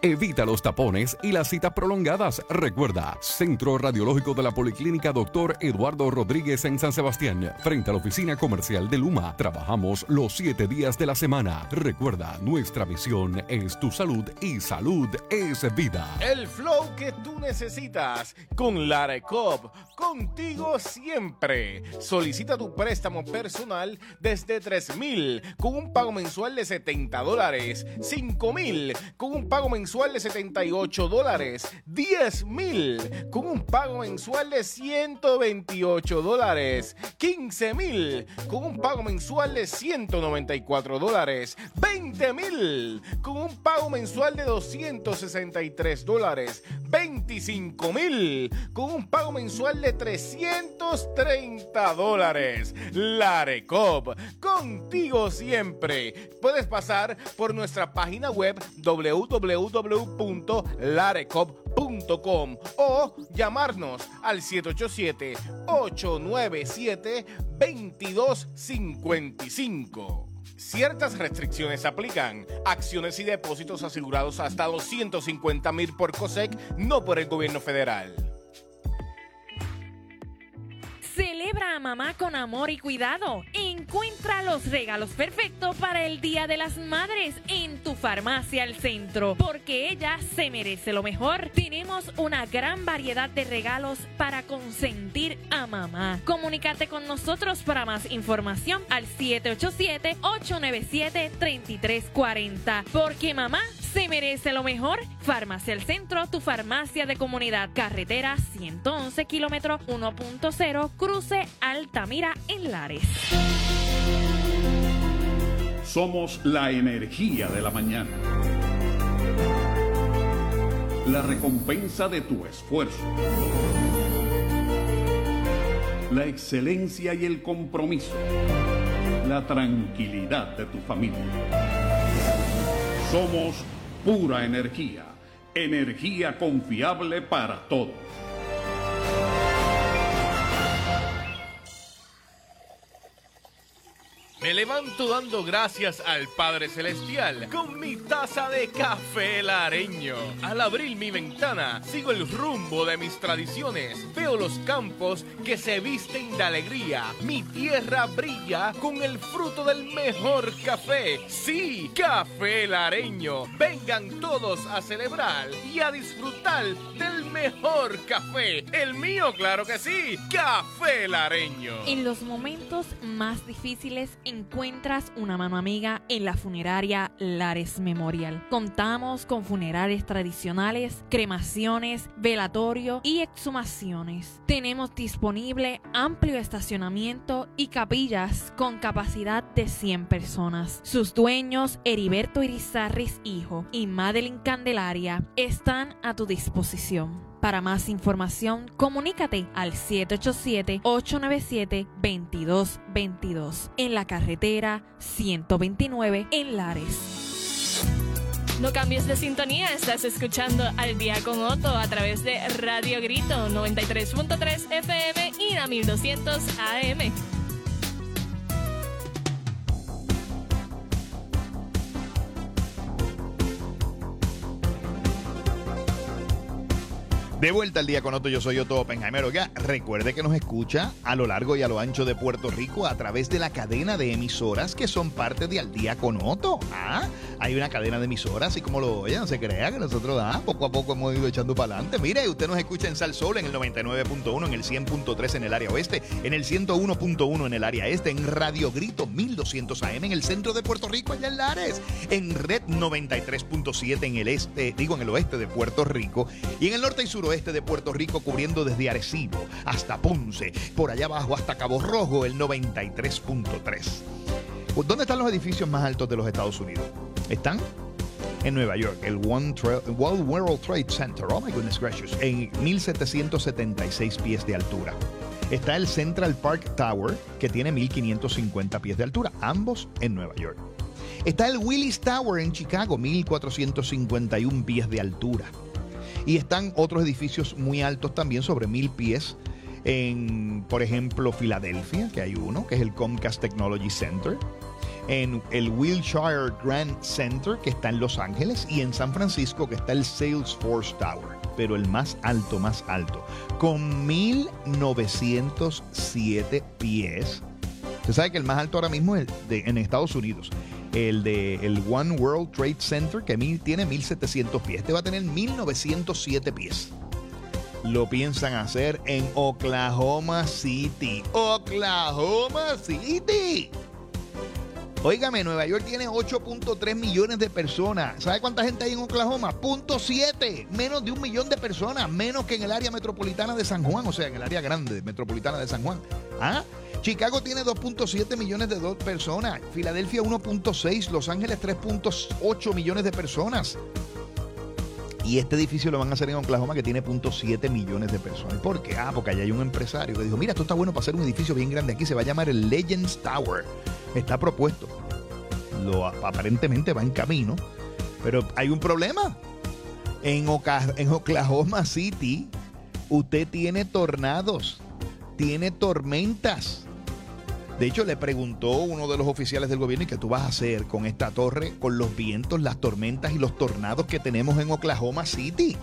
Evita los tapones y las citas prolongadas. Recuerda, Centro Radiológico de la Policlínica Doctor Eduardo Rodríguez en San Sebastián, frente a la oficina comercial de Luma. Trabajamos los siete días de la semana. Recuerda, nuestra misión es tu salud y salud es vida.
El flow que tú necesitas con Larecop, contigo siempre. Solicita tu préstamo personal desde tres mil con un pago mensual de setenta dólares, cinco mil con un pago mensual de setenta y ocho dólares, diez mil con un pago mensual de ciento veintiocho dólares, quince mil con un pago mensual de ciento noventa y cuatro dólares, veinte mil con un pago mensual de doscientos sesenta y tres dólares, veinticinco mil con un pago mensual de trescientos treinta dólares. Larecop, contigo siempre. Puedes pasar por nuestra página web doble u doble u doble u punto larecop punto com o llamarnos al siete ocho siete, ocho nueve siete, dos dos cinco cinco. Ciertas restricciones aplican. Acciones y depósitos asegurados hasta doscientos cincuenta mil por COSEC, no por el gobierno federal.
Celebra a mamá con amor y cuidado. Encuentra los regalos perfectos para el Día de las Madres en tu farmacia al centro, porque ella se merece lo mejor. Tenemos una gran variedad de regalos para consentir a mamá. Comunícate con nosotros para más información al siete ocho siete, ocho nueve siete, tres tres cuatro cero, porque mamá se merece lo mejor. Farmacia al Centro, tu farmacia de comunidad. Carretera ciento once, kilómetro uno punto cero, cruce Altamira en Lares.
Somos la energía de la mañana. La recompensa de tu esfuerzo. La excelencia y el compromiso. La tranquilidad de tu familia. Somos pura energía, energía confiable para todos.
Me levanto dando gracias al Padre Celestial con mi taza de café lareño. Al abrir mi ventana, sigo el rumbo de mis tradiciones. Veo los campos que se visten de alegría. Mi tierra brilla con el fruto del mejor café. Sí, café lareño. Vengan todos a celebrar y a disfrutar del mejor café. El mío, claro que sí, café lareño.
En los momentos más difíciles, encuentras una mano amiga en la funeraria Lares Memorial. Contamos con funerales tradicionales, cremaciones, velatorio y exhumaciones. Tenemos disponible amplio estacionamiento y capillas con capacidad de cien personas. Sus dueños, Heriberto Irizarris hijo y Madeline Candelaria, están a tu disposición. Para más información, comunícate al siete ocho siete, ocho nueve siete, dos dos dos dos en la carretera ciento veintinueve en Lares.
No cambies de sintonía, estás escuchando Al Día con Otto a través de Radio Grito noventa y tres punto tres F M y la mil doscientos A M.
De vuelta al Día con Otto, yo soy Otto Oppenheimer. Oiga, recuerde que nos escucha a lo largo y a lo ancho de Puerto Rico a través de la cadena de emisoras que son parte de Al Día con Otto. Ah, hay una cadena de emisoras y como lo oyen, no se crea que nosotros ah, poco a poco hemos ido echando para adelante. Mire, usted nos escucha en Sal Sol en el noventa y nueve punto uno, en el cien punto tres en el área oeste, en el ciento uno punto uno en el área este, en Radio Grito mil doscientos A M en el centro de Puerto Rico, allá en Lares, en Red noventa y tres punto siete en el este, digo en el oeste de Puerto Rico, y en el norte y suroeste de Puerto Rico, cubriendo desde Arecibo hasta Ponce, por allá abajo hasta Cabo Rojo, el noventa y tres punto tres. ¿Dónde están los edificios más altos de los Estados Unidos? Están en Nueva York, el One Tra- World Trade Center, oh my goodness gracious, en mil setecientos setenta y seis pies de altura. Está el Central Park Tower, que tiene mil quinientos cincuenta pies de altura, ambos en Nueva York. Está el Willis Tower en Chicago, mil cuatrocientos cincuenta y uno pies de altura. Y están otros edificios muy altos también, sobre mil pies, en, por ejemplo, Filadelfia, que hay uno, que es el Comcast Technology Center. en el Wilshire Grand Center, que está en Los Ángeles, y en San Francisco, que está el Salesforce Tower, pero el más alto, más alto, con mil novecientos siete pies. Usted sabe que el más alto ahora mismo es el de, en Estados Unidos, el de el One World Trade Center, que mil, tiene mil setecientos pies. Este va a tener mil novecientos siete pies. Lo piensan hacer en Oklahoma City. ¡Oklahoma City! Óigame, Nueva York tiene ocho punto tres millones de personas. ¿Sabe cuánta gente hay en Oklahoma? punto siete. Menos de un millón de personas. Menos que en el área metropolitana de San Juan. O sea, en el área grande metropolitana de San Juan. ¿Ah? Chicago tiene dos punto siete millones de dos personas. Filadelfia uno punto seis. Los Ángeles tres punto ocho millones de personas. Y este edificio lo van a hacer en Oklahoma, que tiene punto siete millones de personas. ¿Por qué? Ah, porque allá hay un empresario que dijo, mira, esto está bueno para hacer un edificio bien grande aquí. Se va a llamar el Legends Tower. Está propuesto. Lo, aparentemente va en camino. Pero hay un problema. En, Oca, en Oklahoma City, usted tiene tornados. Tiene tormentas. De hecho, le preguntó uno de los oficiales del gobierno, ¿y qué tú vas a hacer con esta torre, con los vientos, las tormentas y los tornados que tenemos en Oklahoma City?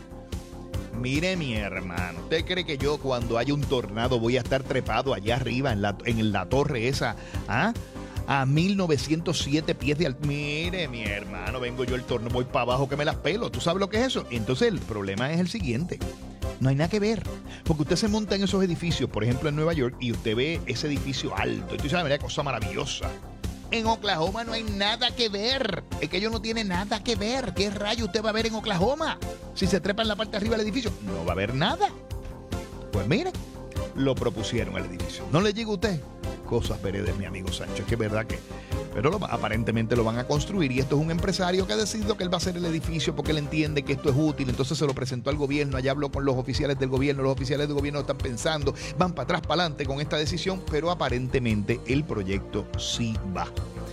Mire, mi hermano, ¿usted cree que yo cuando haya un tornado voy a estar trepado allá arriba en la, en la torre esa? ¿Ah? A mil novecientos siete pies de altura. Mire, mi hermano, vengo yo el tornado, voy para abajo que me las pelo. ¿Tú sabes lo que es eso? Entonces el problema es el siguiente. No hay nada que ver, porque usted se monta en esos edificios, por ejemplo en Nueva York, y usted ve ese edificio alto, y tú sabes, mira, cosa maravillosa. En Oklahoma no hay nada que ver, es que ellos no tienen nada que ver. ¿Qué rayo usted va a ver en Oklahoma? Si se trepa en la parte de arriba del edificio, no va a haber nada. Pues mire, lo propusieron al edificio. ¿No le llega a usted? Cosas veredas, mi amigo Sánchez, que es verdad que... Pero lo, aparentemente lo van a construir, y esto es un empresario que ha decidido que él va a hacer el edificio porque él entiende que esto es útil. Entonces se lo presentó al gobierno, allá habló con los oficiales del gobierno, los oficiales del gobierno están pensando, van para atrás, para adelante con esta decisión, pero aparentemente el proyecto sí va.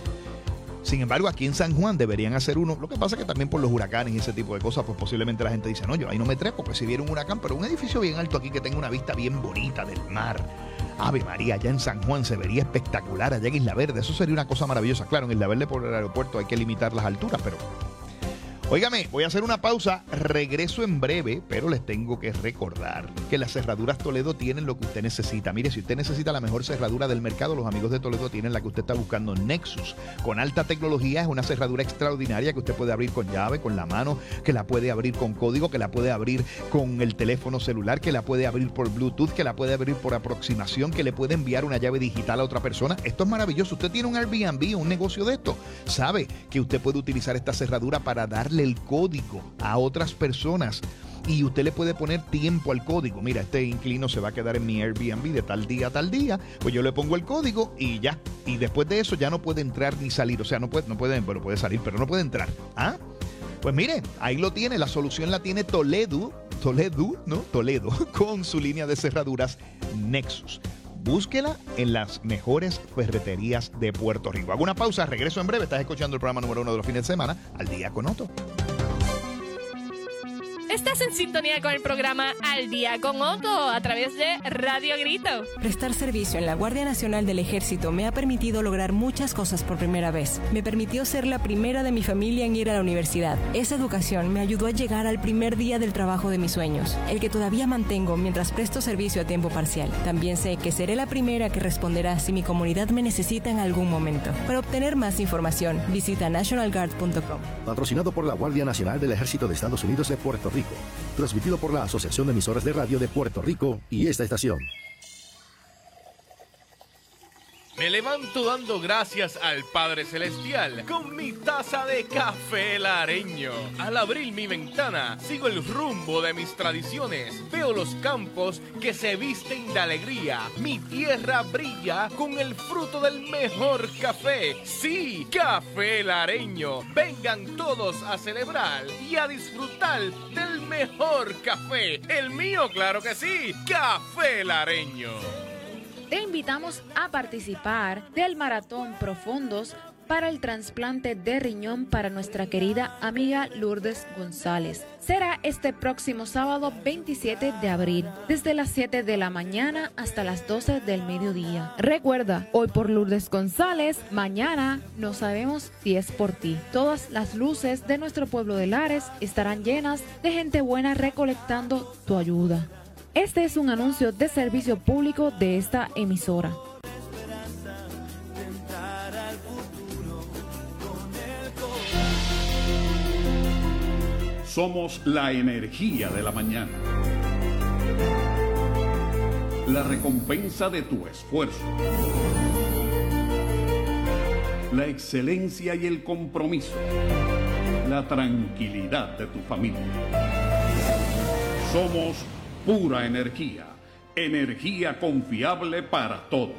Sin embargo, aquí en San Juan deberían hacer uno. Lo que pasa es que también por los huracanes y ese tipo de cosas, pues posiblemente la gente dice, no, yo ahí no me trepo, pues si viera un huracán, pero un edificio bien alto aquí que tenga una vista bien bonita del mar. Ave María, allá en San Juan se vería espectacular, allá en Isla Verde, eso sería una cosa maravillosa. Claro, en Isla Verde por el aeropuerto hay que limitar las alturas, pero... Óigame, voy a hacer una pausa, regreso en breve, pero les tengo que recordar que las cerraduras Toledo tienen lo que usted necesita. Mire, si usted necesita la mejor cerradura del mercado, los amigos de Toledo tienen la que usted está buscando, Nexus. Con alta tecnología, es una cerradura extraordinaria que usted puede abrir con llave, con la mano, que la puede abrir con código, que la puede abrir con el teléfono celular, que la puede abrir por Bluetooth, que la puede abrir por aproximación, que le puede enviar una llave digital a otra persona. Esto es maravilloso. Usted tiene un Airbnb, un negocio de esto, sabe que usted puede utilizar esta cerradura para darle el código a otras personas, y usted le puede poner tiempo al código. Mira, este inquilino se va a quedar en mi Airbnb de tal día a tal día, pues yo le pongo el código y ya, y después de eso ya no puede entrar ni salir. O sea, no puede, no puede, bueno, puede salir, pero no puede entrar. ¿Ah? Pues mire, ahí lo tiene, la solución la tiene Toledo, Toledo, ¿no? Toledo, con su línea de cerraduras Nexus. Búsquela en las mejores ferreterías de Puerto Rico. Hago una pausa, regreso en breve. Estás escuchando el programa número uno de los fines de semana, Al Día con Otto.
Estás en sintonía con el programa Al Día con Otto a través de Radio Grito.
Prestar servicio en la Guardia Nacional del Ejército me ha permitido lograr muchas cosas por primera vez. Me permitió ser la primera de mi familia en ir a la universidad. Esa educación me ayudó a llegar al primer día del trabajo de mis sueños, el que todavía mantengo mientras presto servicio a tiempo parcial. También sé que seré la primera que responderá si mi comunidad me necesita en algún momento. Para obtener más información, visita national guard punto com.
Patrocinado por la Guardia Nacional del Ejército de Estados Unidos de Puerto Rico. Transmitido por la Asociación de Emisoras de Radio de Puerto Rico y esta estación.
Me levanto dando gracias al Padre Celestial con mi taza de café lareño. Al abrir mi ventana, sigo el rumbo de mis tradiciones. Veo los campos que se visten de alegría. Mi tierra brilla con el fruto del mejor café. Sí, café lareño. Vengan todos a celebrar y a disfrutar del mejor café. El mío, claro que sí, café lareño.
Te invitamos a participar del Maratón Profundos para el trasplante de riñón para nuestra querida amiga Lourdes González. Será este próximo sábado veintisiete de abril, desde las siete de la mañana hasta las doce del mediodía. Recuerda, hoy por Lourdes González, mañana no sabemos si es por ti. Todas las luces de nuestro pueblo de Lares estarán llenas de gente buena recolectando tu ayuda. Este es un anuncio de servicio público de esta emisora.
Somos la energía de la mañana. La recompensa de tu esfuerzo. La excelencia y el compromiso. La tranquilidad de tu familia. Somos pura energía. Energía confiable para todos.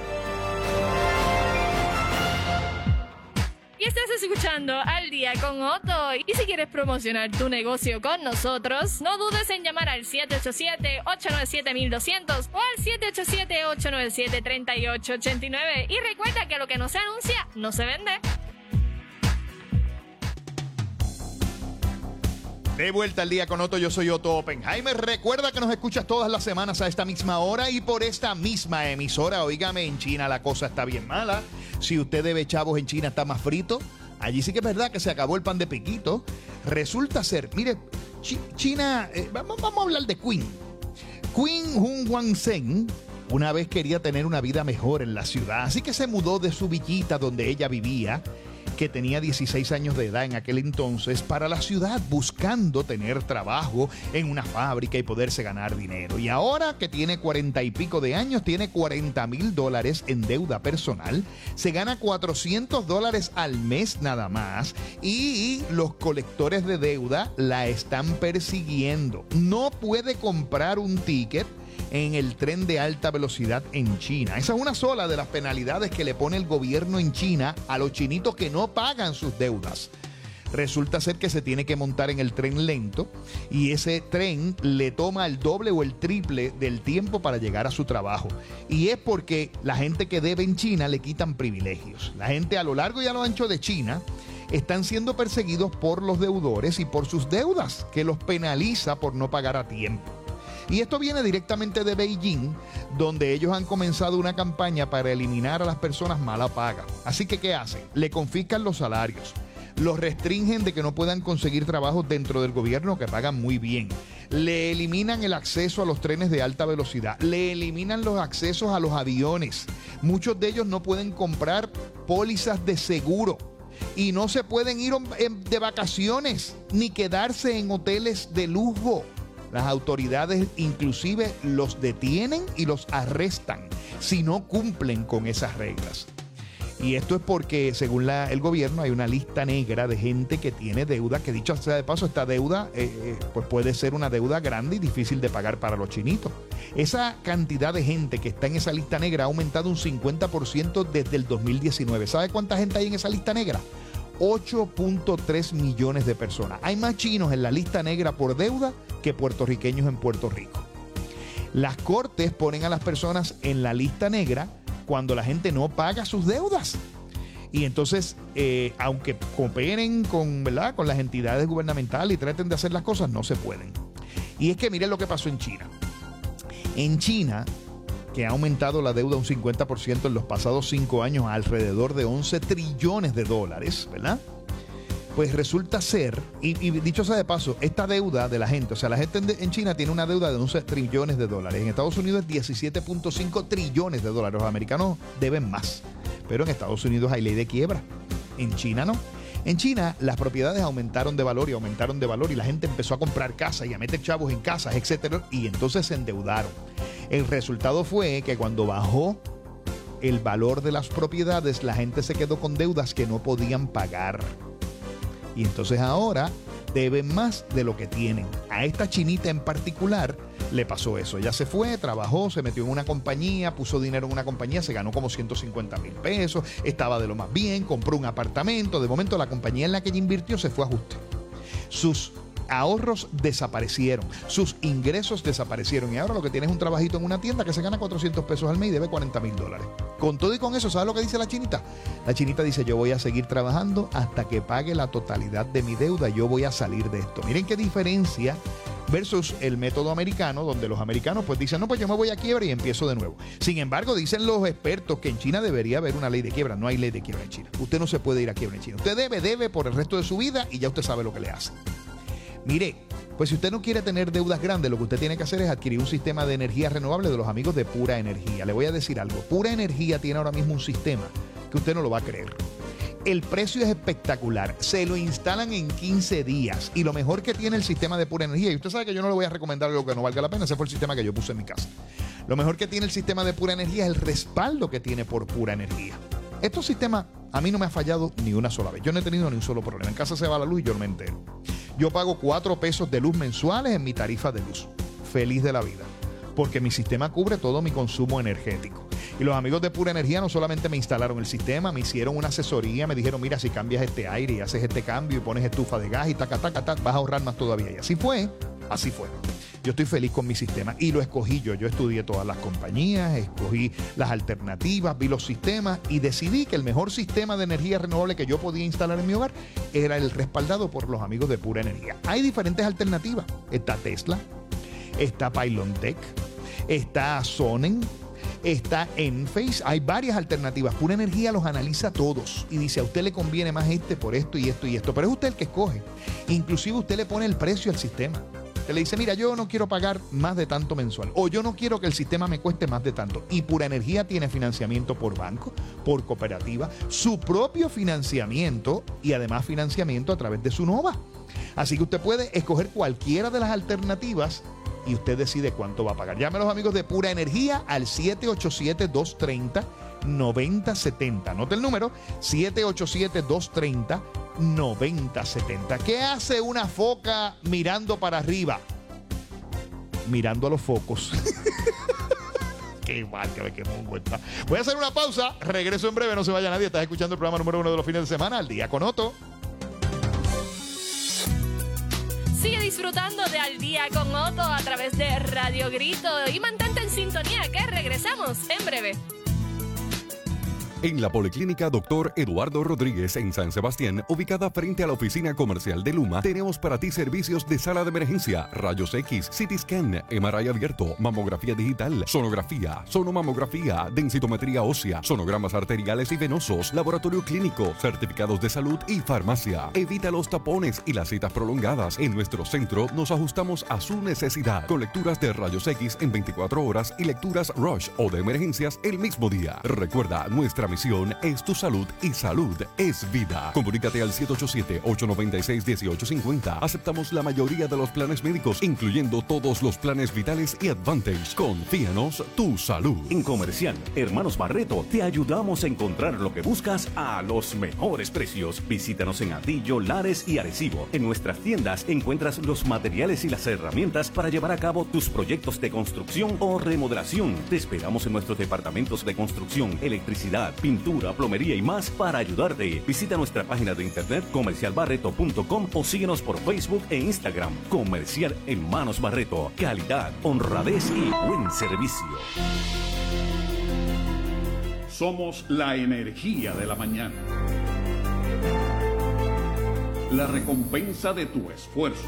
Y estás escuchando Al Día con Otto. Y si quieres promocionar tu negocio con nosotros, no dudes en llamar al siete ocho siete, ocho nueve siete, dos cero cero o al siete ocho siete, ocho nueve siete, tres ocho ocho nueve. Y recuerda que lo que no se anuncia, no se vende.
De vuelta al Día con Otto, yo soy Otto Oppenheimer. Recuerda que nos escuchas todas las semanas a esta misma hora y por esta misma emisora. Óigame, en China la cosa está bien mala. Si usted debe chavos en China, está más frito. Allí sí que es verdad que se acabó el pan de piquito. Resulta ser, mire, China, eh, vamos, vamos a hablar de Queen. Queen Hun Wan-sen una vez quería tener una vida mejor en la ciudad, así que se mudó de su villita donde ella vivía, que tenía dieciséis años de edad en aquel entonces, para la ciudad, buscando tener trabajo en una fábrica y poderse ganar dinero. Y ahora que tiene cuarenta y pico de años, tiene cuarenta mil dólares en deuda personal, se gana cuatrocientos dólares al mes nada más, y los colectores de deuda la están persiguiendo. No puede comprar un ticket en el tren de alta velocidad en China. Esa es una sola de las penalidades que le pone el gobierno en China a los chinitos que no pagan sus deudas. Resulta ser que se tiene que montar en el tren lento y ese tren le toma el doble o el triple del tiempo para llegar a su trabajo. Y es porque la gente que debe en China le quitan privilegios. La gente a lo largo y a lo ancho de China están siendo perseguidos por los deudores y por sus deudas, que los penaliza por no pagar a tiempo. Y esto viene directamente de Beijing, donde ellos han comenzado una campaña para eliminar a las personas mala paga. Así que, ¿qué hacen? Le confiscan los salarios, los restringen de que no puedan conseguir trabajo dentro del gobierno que pagan muy bien, le eliminan el acceso a los trenes de alta velocidad, le eliminan los accesos a los aviones. Muchos de ellos no pueden comprar pólizas de seguro y no se pueden ir de vacaciones ni quedarse en hoteles de lujo. Las autoridades inclusive los detienen y los arrestan si no cumplen con esas reglas. Y esto es porque, según la, el gobierno, hay una lista negra de gente que tiene deuda, que dicho sea de paso, esta deuda eh, eh, pues puede ser una deuda grande y difícil de pagar para los chinitos. Esa cantidad de gente que está en esa lista negra ha aumentado un cincuenta por ciento desde el dos mil diecinueve. ¿Sabe cuánta gente hay en esa lista negra? ocho punto tres millones de personas. Hay más chinos en la lista negra por deuda que puertorriqueños en Puerto Rico. Las cortes ponen a las personas en la lista negra cuando la gente no paga sus deudas. Y entonces, eh, aunque cooperen con, ¿verdad?, con las entidades gubernamentales y traten de hacer las cosas, no se pueden. Y es que miren lo que pasó en China. En China, que ha aumentado la deuda un cincuenta por ciento en los pasados cinco años a alrededor de once trillones de dólares, ¿verdad? Pues resulta ser, y, y dicho sea de paso, esta deuda de la gente, o sea, la gente en, en China tiene una deuda de once trillones de dólares. En Estados Unidos es diecisiete punto cinco trillones de dólares. Los americanos deben más, pero en Estados Unidos hay ley de quiebra. En China no. En China las propiedades aumentaron de valor y aumentaron de valor y la gente empezó a comprar casas y a meter chavos en casas, etcétera, y entonces se endeudaron. El resultado fue que cuando bajó el valor de las propiedades, la gente se quedó con deudas que no podían pagar. Y entonces ahora deben más de lo que tienen. A esta chinita en particular le pasó eso. Ella se fue, trabajó, se metió en una compañía, puso dinero en una compañía, se ganó como ciento cincuenta mil pesos, estaba de lo más bien, compró un apartamento. De momento la compañía en la que ella invirtió se fue a ajuste. Sus ahorros desaparecieron, sus ingresos desaparecieron y ahora lo que tiene es un trabajito en una tienda que se gana cuatrocientos pesos al mes y debe cuarenta mil dólares. Con todo y con eso, ¿sabes lo que dice la chinita? La chinita dice, yo voy a seguir trabajando hasta que pague la totalidad de mi deuda, yo voy a salir de esto. Miren qué diferencia versus el método americano, donde los americanos pues dicen, no, pues yo me voy a quiebra y empiezo de nuevo. Sin embargo, dicen los expertos que en China debería haber una ley de quiebra. No hay ley de quiebra en China. Usted no se puede ir a quiebra en China. Usted debe, debe por el resto de su vida y ya usted sabe lo que le hace. Mire, pues si usted no quiere tener deudas grandes, lo que usted tiene que hacer es adquirir un sistema de energía renovable de los amigos de Pura Energía. Le voy a decir algo. Pura Energía tiene ahora mismo un sistema que usted no lo va a creer. El precio es espectacular, se lo instalan en quince días y lo mejor que tiene el sistema de Pura Energía, y usted sabe que yo no le voy a recomendar algo que no valga la pena, ese fue el sistema que yo puse en mi casa. Lo mejor que tiene el sistema de Pura Energía es el respaldo que tiene por Pura Energía. Estos sistemas a mí no me ha fallado ni una sola vez, yo no he tenido ni un solo problema, en casa se va la luz y yo no me entero. Yo pago cuatro pesos de luz mensuales en mi tarifa de luz, feliz de la vida, porque mi sistema cubre todo mi consumo energético. Y los amigos de Pura Energía no solamente me instalaron el sistema, me hicieron una asesoría, me dijeron, mira, si cambias este aire y haces este cambio y pones estufa de gas y taca, taca, taca, vas a ahorrar más todavía. Y así fue, así fue. Yo estoy feliz con mi sistema y lo escogí yo. Yo estudié todas las compañías, escogí las alternativas, vi los sistemas y decidí que el mejor sistema de energía renovable que yo podía instalar en mi hogar era el respaldado por los amigos de Pura Energía. Hay diferentes alternativas. Está Tesla, está Pylontech, está Sonnen, está Enphase, hay varias alternativas. Pura Energía los analiza todos y dice, a usted le conviene más este por esto y esto y esto, pero es usted el que escoge. Inclusive usted le pone el precio al sistema. Usted le dice, mira, yo no quiero pagar más de tanto mensual o yo no quiero que el sistema me cueste más de tanto. Y Pura Energía tiene financiamiento por banco, por cooperativa, su propio financiamiento y además financiamiento a través de su Nova. Así que usted puede escoger cualquiera de las alternativas y usted decide cuánto va a pagar. Llame a los amigos de Pura Energía al siete ocho siete, dos tres cero, nueve cero siete cero. Anote el número, siete ocho siete, dos tres cero, nueve cero siete cero. ¿Qué hace una foca mirando para arriba? Mirando a los focos. Qué mal que me quemó un vuelta. Voy a hacer una pausa, regreso en breve, no se vaya nadie. Estás escuchando el programa número uno de los fines de semana, Al Día con Otto.
Sigue disfrutando de Al Día con Otto a través de Radio Grito y mantente en sintonía que regresamos en breve.
En la Policlínica doctor Eduardo Rodríguez en San Sebastián, ubicada frente a la oficina comercial de Luma, tenemos para ti servicios de sala de emergencia, rayos X, C T scan, M R I abierto, mamografía digital, sonografía, sonomamografía, densitometría ósea, sonogramas arteriales y venosos, laboratorio clínico, certificados de salud y farmacia. Evita los tapones y las citas prolongadas. En nuestro centro nos ajustamos a su necesidad, con lecturas de rayos X en veinticuatro horas y lecturas Rush o de emergencias el mismo día. Recuerda, nuestra misión es tu salud y salud es vida. Comunícate al siete ocho siete, ocho nueve seis, uno ocho cinco cero. Aceptamos la mayoría de los planes médicos, incluyendo todos los planes vitales y Advantage. Confíanos tu salud.
En Comercial Hermanos Barreto te ayudamos a encontrar lo que buscas a los mejores precios. Visítanos en Atillo, Lares y Arecibo. En nuestras tiendas encuentras los materiales y las herramientas para llevar a cabo tus proyectos de construcción o remodelación. Te esperamos en nuestros departamentos de construcción, electricidad, pintura, plomería y más para ayudarte. Visita nuestra página de internet comercial barreto punto com o síguenos por Facebook e Instagram. Comercial Hermanos Barreto. Calidad, honradez y buen servicio.
Somos la energía de la mañana. La recompensa de tu esfuerzo.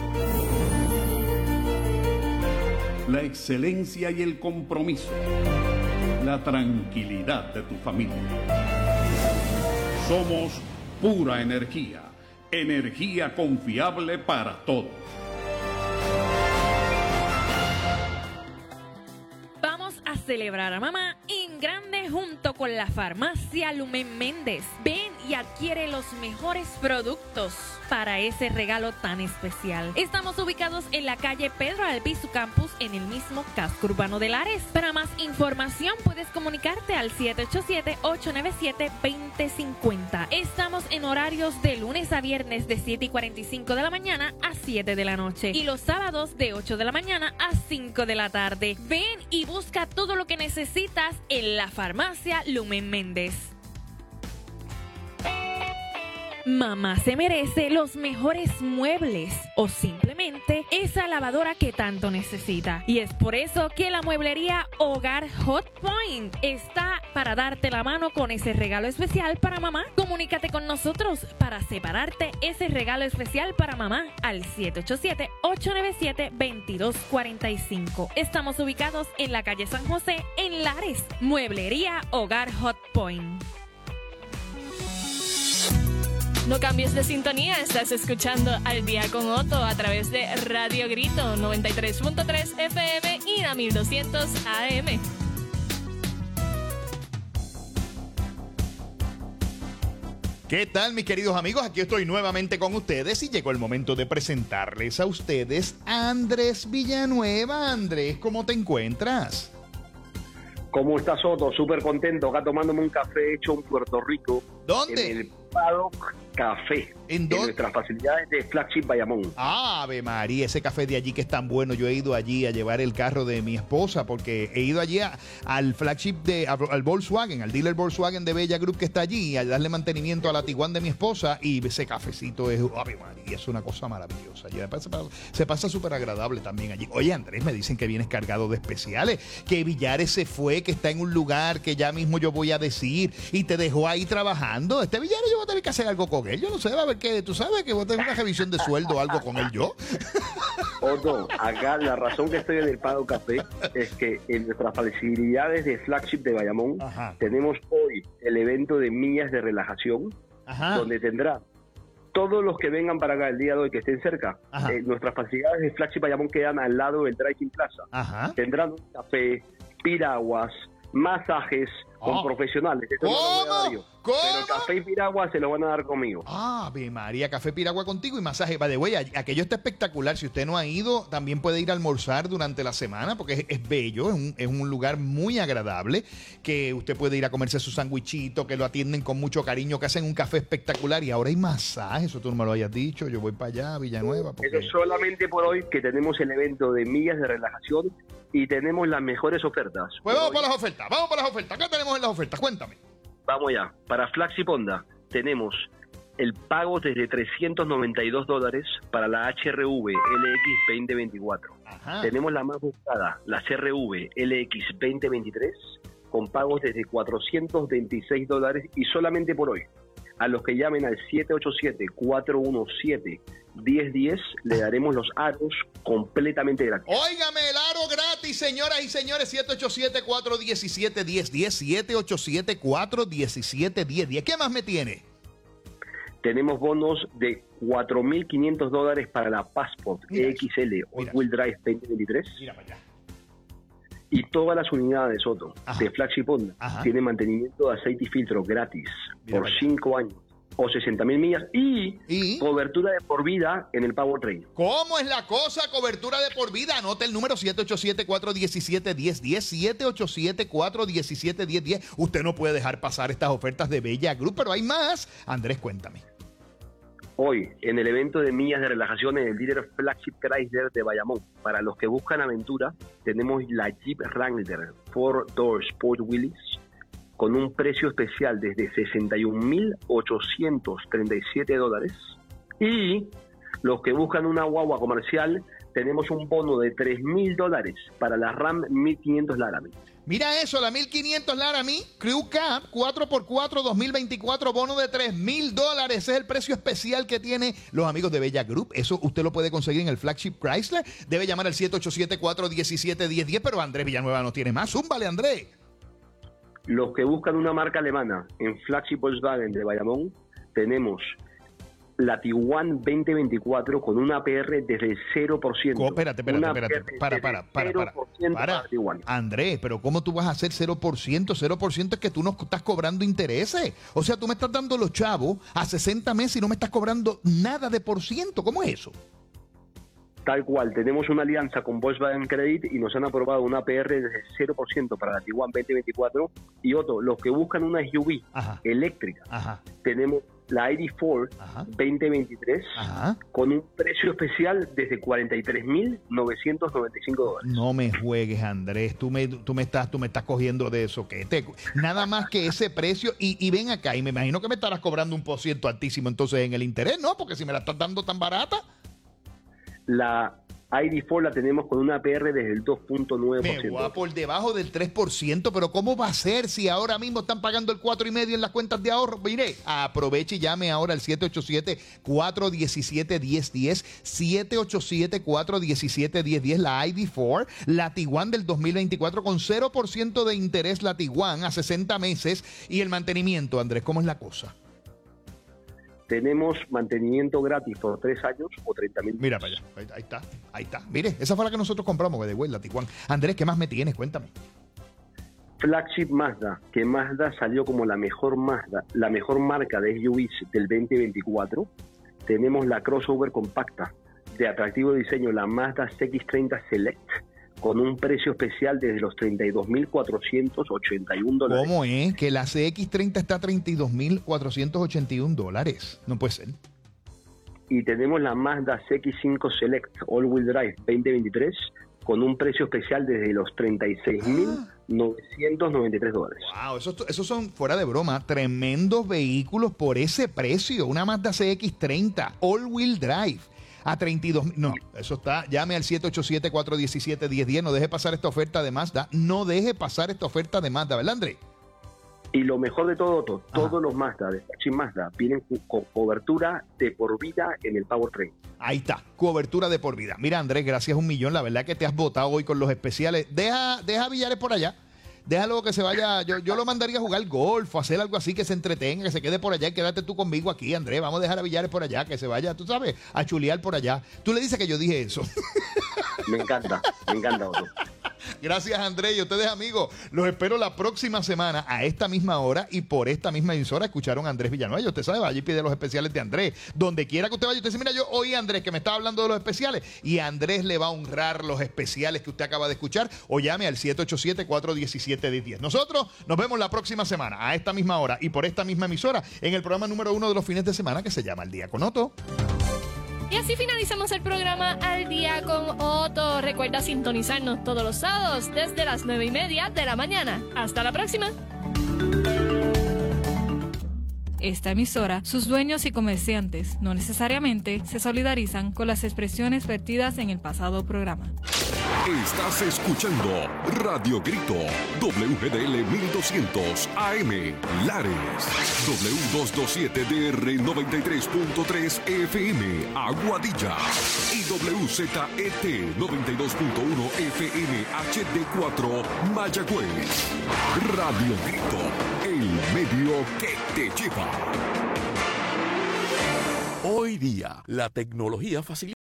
La excelencia y el compromiso. La tranquilidad de tu familia. Somos Pura Energía, energía confiable para todos.
Vamos a celebrar a mamá en grande junto con la farmacia Lumen Méndez. Ven y adquiere los mejores productos para ese regalo tan especial. Estamos ubicados en la calle Pedro Albizu Campus, en el mismo casco urbano de Lares. Para más información puedes comunicarte al siete ocho siete, ocho nueve siete, dos cero cinco cero. Estamos en horarios de lunes a viernes de siete y cuarenta y cinco de la mañana a siete de la noche y los sábados de ocho de la mañana a cinco de la tarde. Ven y busca todo lo que necesitas en la farmacia Lumen Méndez. Mamá se merece los mejores muebles o simplemente esa lavadora que tanto necesita. Y es por eso que la mueblería Hogar Hot Point está para darte la mano con ese regalo especial para mamá. Comunícate con nosotros para separarte ese regalo especial para mamá al siete ocho siete, ocho nueve siete, dos dos cuatro cinco. Estamos ubicados en la calle San José en Lares. Mueblería Hogar Hot Point.
No cambies de sintonía, estás escuchando Al Día con Otto a través de Radio Grito noventa y tres punto tres F M y la mil doscientos A M.
¿Qué tal, mis queridos amigos? Aquí estoy nuevamente con ustedes y llegó el momento de presentarles a ustedes a Andrés Villanueva. Andrés, ¿cómo te encuentras?
¿Cómo estás, Otto? Súper contento, acá tomándome un café hecho en Puerto Rico.
¿Dónde?
En el Paddock Café.
¿En dónde?
En nuestras facilidades de Flagship Bayamón.
Ave María, ese café de allí que es tan bueno. Yo he ido allí a llevar el carro de mi esposa porque he ido allí a, al flagship de al, al Volkswagen, al dealer Volkswagen de Bella Group que está allí, a darle mantenimiento a la Tiguan de mi esposa y ese cafecito es, Ave María, es una cosa maravillosa. Y además se pasa súper agradable también allí. Oye, Andrés, me dicen que vienes cargado de especiales, que Villares se fue, que está en un lugar que ya mismo yo voy a decir y te dejó ahí trabajando. Este Villares yo voy a tener que hacer algo con él. Yo no sé, va a ver que tú sabes que voy a tener una revisión de sueldo o algo con él yo.
Otto, acá la razón que estoy en el Paddock Café es que en nuestras facilidades de Flagship de Bayamón Ajá. tenemos hoy el evento de millas de relajación, Ajá. donde tendrá todos los que vengan para acá el día de hoy que estén cerca. Eh, nuestras facilidades de Flagship Bayamón quedan al lado del Drive-In Plaza. Ajá. Tendrán un café, piraguas, masajes con oh. profesionales. Esto
¿Cómo?
No lo voy a dar yo.
¿Cómo?
Pero el café y piragua se lo van a dar conmigo.
Ave María, café piragua contigo y masaje. Va de güey, aquello está espectacular. Si usted no ha ido, también puede ir a almorzar durante la semana porque es, es bello, es un, es un lugar muy agradable que usted puede ir a comerse su sandwichito, que lo atienden con mucho cariño, que hacen un café espectacular y ahora hay masaje. Eso tú no me lo hayas dicho. Yo voy para allá, Villanueva. Porque...
Eso solamente por hoy que tenemos el evento de millas de relajación y tenemos las mejores ofertas.
Pues vamos
hoy.
para las ofertas, vamos para las ofertas. ¿Qué tenemos en las ofertas? Cuéntame.
Vamos ya. Para Flagship Honda tenemos el pago desde trescientos noventa y dos dólares para la H R V L X veinte veinticuatro. Ajá. Tenemos la más buscada, la C R V L X veinte veintitrés, con pagos desde cuatrocientos veintiséis dólares y solamente por hoy. A los que llamen al siete ocho siete, cuatro uno siete, uno cero uno cero le daremos los aros completamente gratis.
Óigame, el aro gratis, señoras y señores. Siete ocho siete, cuatro uno siete, uno cero uno cero, siete ocho siete, cuatro uno siete, uno cero uno cero. ¿Qué más me tiene?
Tenemos bonos de cuatro mil quinientos dólares para la Passport mira E X L All-Wheel Drive veinte veintitrés. Mira para allá. Y todas las unidades, Otto, Ajá. de Flagship Honda Ajá. tienen mantenimiento de aceite y filtro gratis Mira por cinco años o sesenta mil millas y, y cobertura de por vida en el Powertrain.
¿Cómo es la cosa? Cobertura de por vida. Anota el número siete ocho siete, cuatro uno siete, uno cero uno cero, siete ocho siete, cuatro uno siete, uno cero uno cero. Usted no puede dejar pasar estas ofertas de Bella Group, pero hay más. Andrés, cuéntame.
Hoy, en el evento de millas de relajación en el dealer Flagship Chrysler de Bayamón, para los que buscan aventura, tenemos la Jeep Wrangler four door Sport Wheelies con un precio especial desde sesenta y un mil ochocientos treinta y siete dólares. Y los que buscan una guagua comercial, tenemos un bono de tres mil dólares para la Ram mil quinientos Laramie.
Mira eso, la mil quinientos Laramie Crew Cab cuatro por cuatro dos mil veinticuatro, bono de tres mil dólares. Ese es el precio especial que tienen los amigos de Bella Group. Eso usted lo puede conseguir en el Flagship Chrysler. Debe llamar al siete ocho siete, cuatro uno siete, uno cero uno cero, pero Andrés Villanueva no tiene más. Zúmbale, Andrés.
Los que buscan una marca alemana en Flagship Volkswagen de Bayamón, tenemos la Tiguan veinte veinticuatro con una A P R desde cero por ciento.
Oh, espérate, espérate, espérate. Para, para, para, para. para. para. Andrés, pero ¿cómo tú vas a hacer cero por ciento? cero por ciento es que tú no estás cobrando intereses. O sea, tú me estás dando los chavos a sesenta meses y no me estás cobrando nada de por ciento. ¿Cómo es eso?
Tal cual, tenemos una alianza con Volkswagen Credit y nos han aprobado una A P R desde cero por ciento para la Tiguan veinte veinticuatro. Y otro, los que buscan una S U V Ajá. eléctrica, Ajá. tenemos la I D cuatro veinte veintitrés
Ajá.
con un precio especial desde cuarenta y tres mil novecientos noventa y cinco dólares.
No me juegues, Andrés. Tú me, tú me estás, tú me estás cogiendo de eso. Que te, nada más que ese precio. Y, y ven acá, y me imagino que me estarás cobrando un por ciento altísimo entonces en el interés, ¿no? Porque si me la estás dando tan barata.
La I D cuatro la tenemos con una A P R desde el dos punto nueve por ciento.
Me voy por debajo del tres por ciento, pero ¿cómo va a ser si ahora mismo están pagando el cuatro y medio en las cuentas de ahorro? Mire, aproveche y llame ahora al siete ocho siete, cuatro uno siete, uno cero uno cero, siete ocho siete, cuatro uno siete, uno cero uno cero, la I D cuatro, la Tiguan del dos mil veinticuatro con cero por ciento de interés, la Tiguan a sesenta meses y el mantenimiento, Andrés, ¿cómo es la cosa?
Tenemos mantenimiento gratis por tres años o treinta mil.
Mira para allá, ahí, ahí está, ahí está. Mire, esa fue la que nosotros compramos, de la Tiguan. Andrés, ¿qué más me tienes? Cuéntame.
Flagship Mazda, que Mazda salió como la mejor Mazda, la mejor marca de S U Vs del veinte veinticuatro. Tenemos la crossover compacta de atractivo diseño, la Mazda C X treinta Select, con un precio especial desde los treinta y dos mil cuatrocientos ochenta y un dólares.
¿Cómo es? Que la C X treinta está a treinta y dos mil cuatrocientos ochenta y un dólares. No puede ser.
Y tenemos la Mazda C X cinco Select All Wheel Drive veinte veintitrés con un precio especial desde los treinta y seis mil novecientos noventa y tres dólares.
Wow, esos, esos son, fuera de broma, tremendos vehículos por ese precio. Una Mazda C X treinta All Wheel Drive a treinta y dos mil. No, eso está. Llame al siete ocho siete, cuatro uno siete, uno cero uno cero. No deje pasar esta oferta de Mazda. No deje pasar esta oferta de Mazda, ¿verdad, André?
Y lo mejor de todo, todo todos los Mazda de Flagship Mazda vienen con cobertura de por vida en el powertrain.
Ahí está, cobertura de por vida. Mira, Andrés, gracias un millón. La verdad que te has votado hoy con los especiales. Deja, deja a Villares por allá. Déjalo que se vaya. Yo, yo lo mandaría a jugar golf o hacer algo así, que se entretenga, que se quede por allá y quédate tú conmigo aquí, Andrés. Vamos a dejar a Villares por allá, que se vaya, tú sabes, a chulear por allá. Tú le dices que yo dije eso.
Me encanta, me encanta, Otto.
Gracias, Andrés. Y ustedes, amigos, los espero la próxima semana a esta misma hora y por esta misma emisora. Escucharon a Andrés Villanueva. Usted sabe, vaya y pide los especiales de Andrés. Donde quiera que usted vaya, usted dice, mira, yo oí a Andrés que me estaba hablando de los especiales y Andrés le va a honrar los especiales que usted acaba de escuchar, o llame al siete ocho siete, cuatro uno siete, uno cero uno cero. Nosotros nos vemos la próxima semana a esta misma hora y por esta misma emisora en el programa número uno de los fines de semana que se llama El Día con Otto.
Y así finalizamos el programa Al Día con Otto. Recuerda sintonizarnos todos los sábados desde las nueve y media de la mañana. Hasta la próxima.
Esta emisora, sus dueños y comerciantes no necesariamente se solidarizan con las expresiones vertidas en el pasado programa.
Estás escuchando Radio Grito, W G D L mil doscientos A M, Lares, W doscientos veintisiete D R noventa y tres punto tres F M, Aguadilla, y W Z E T noventa y dos punto uno F M H D cuatro, Mayagüez. Radio Grito, el medio que te lleva.
Hoy día, la tecnología facilita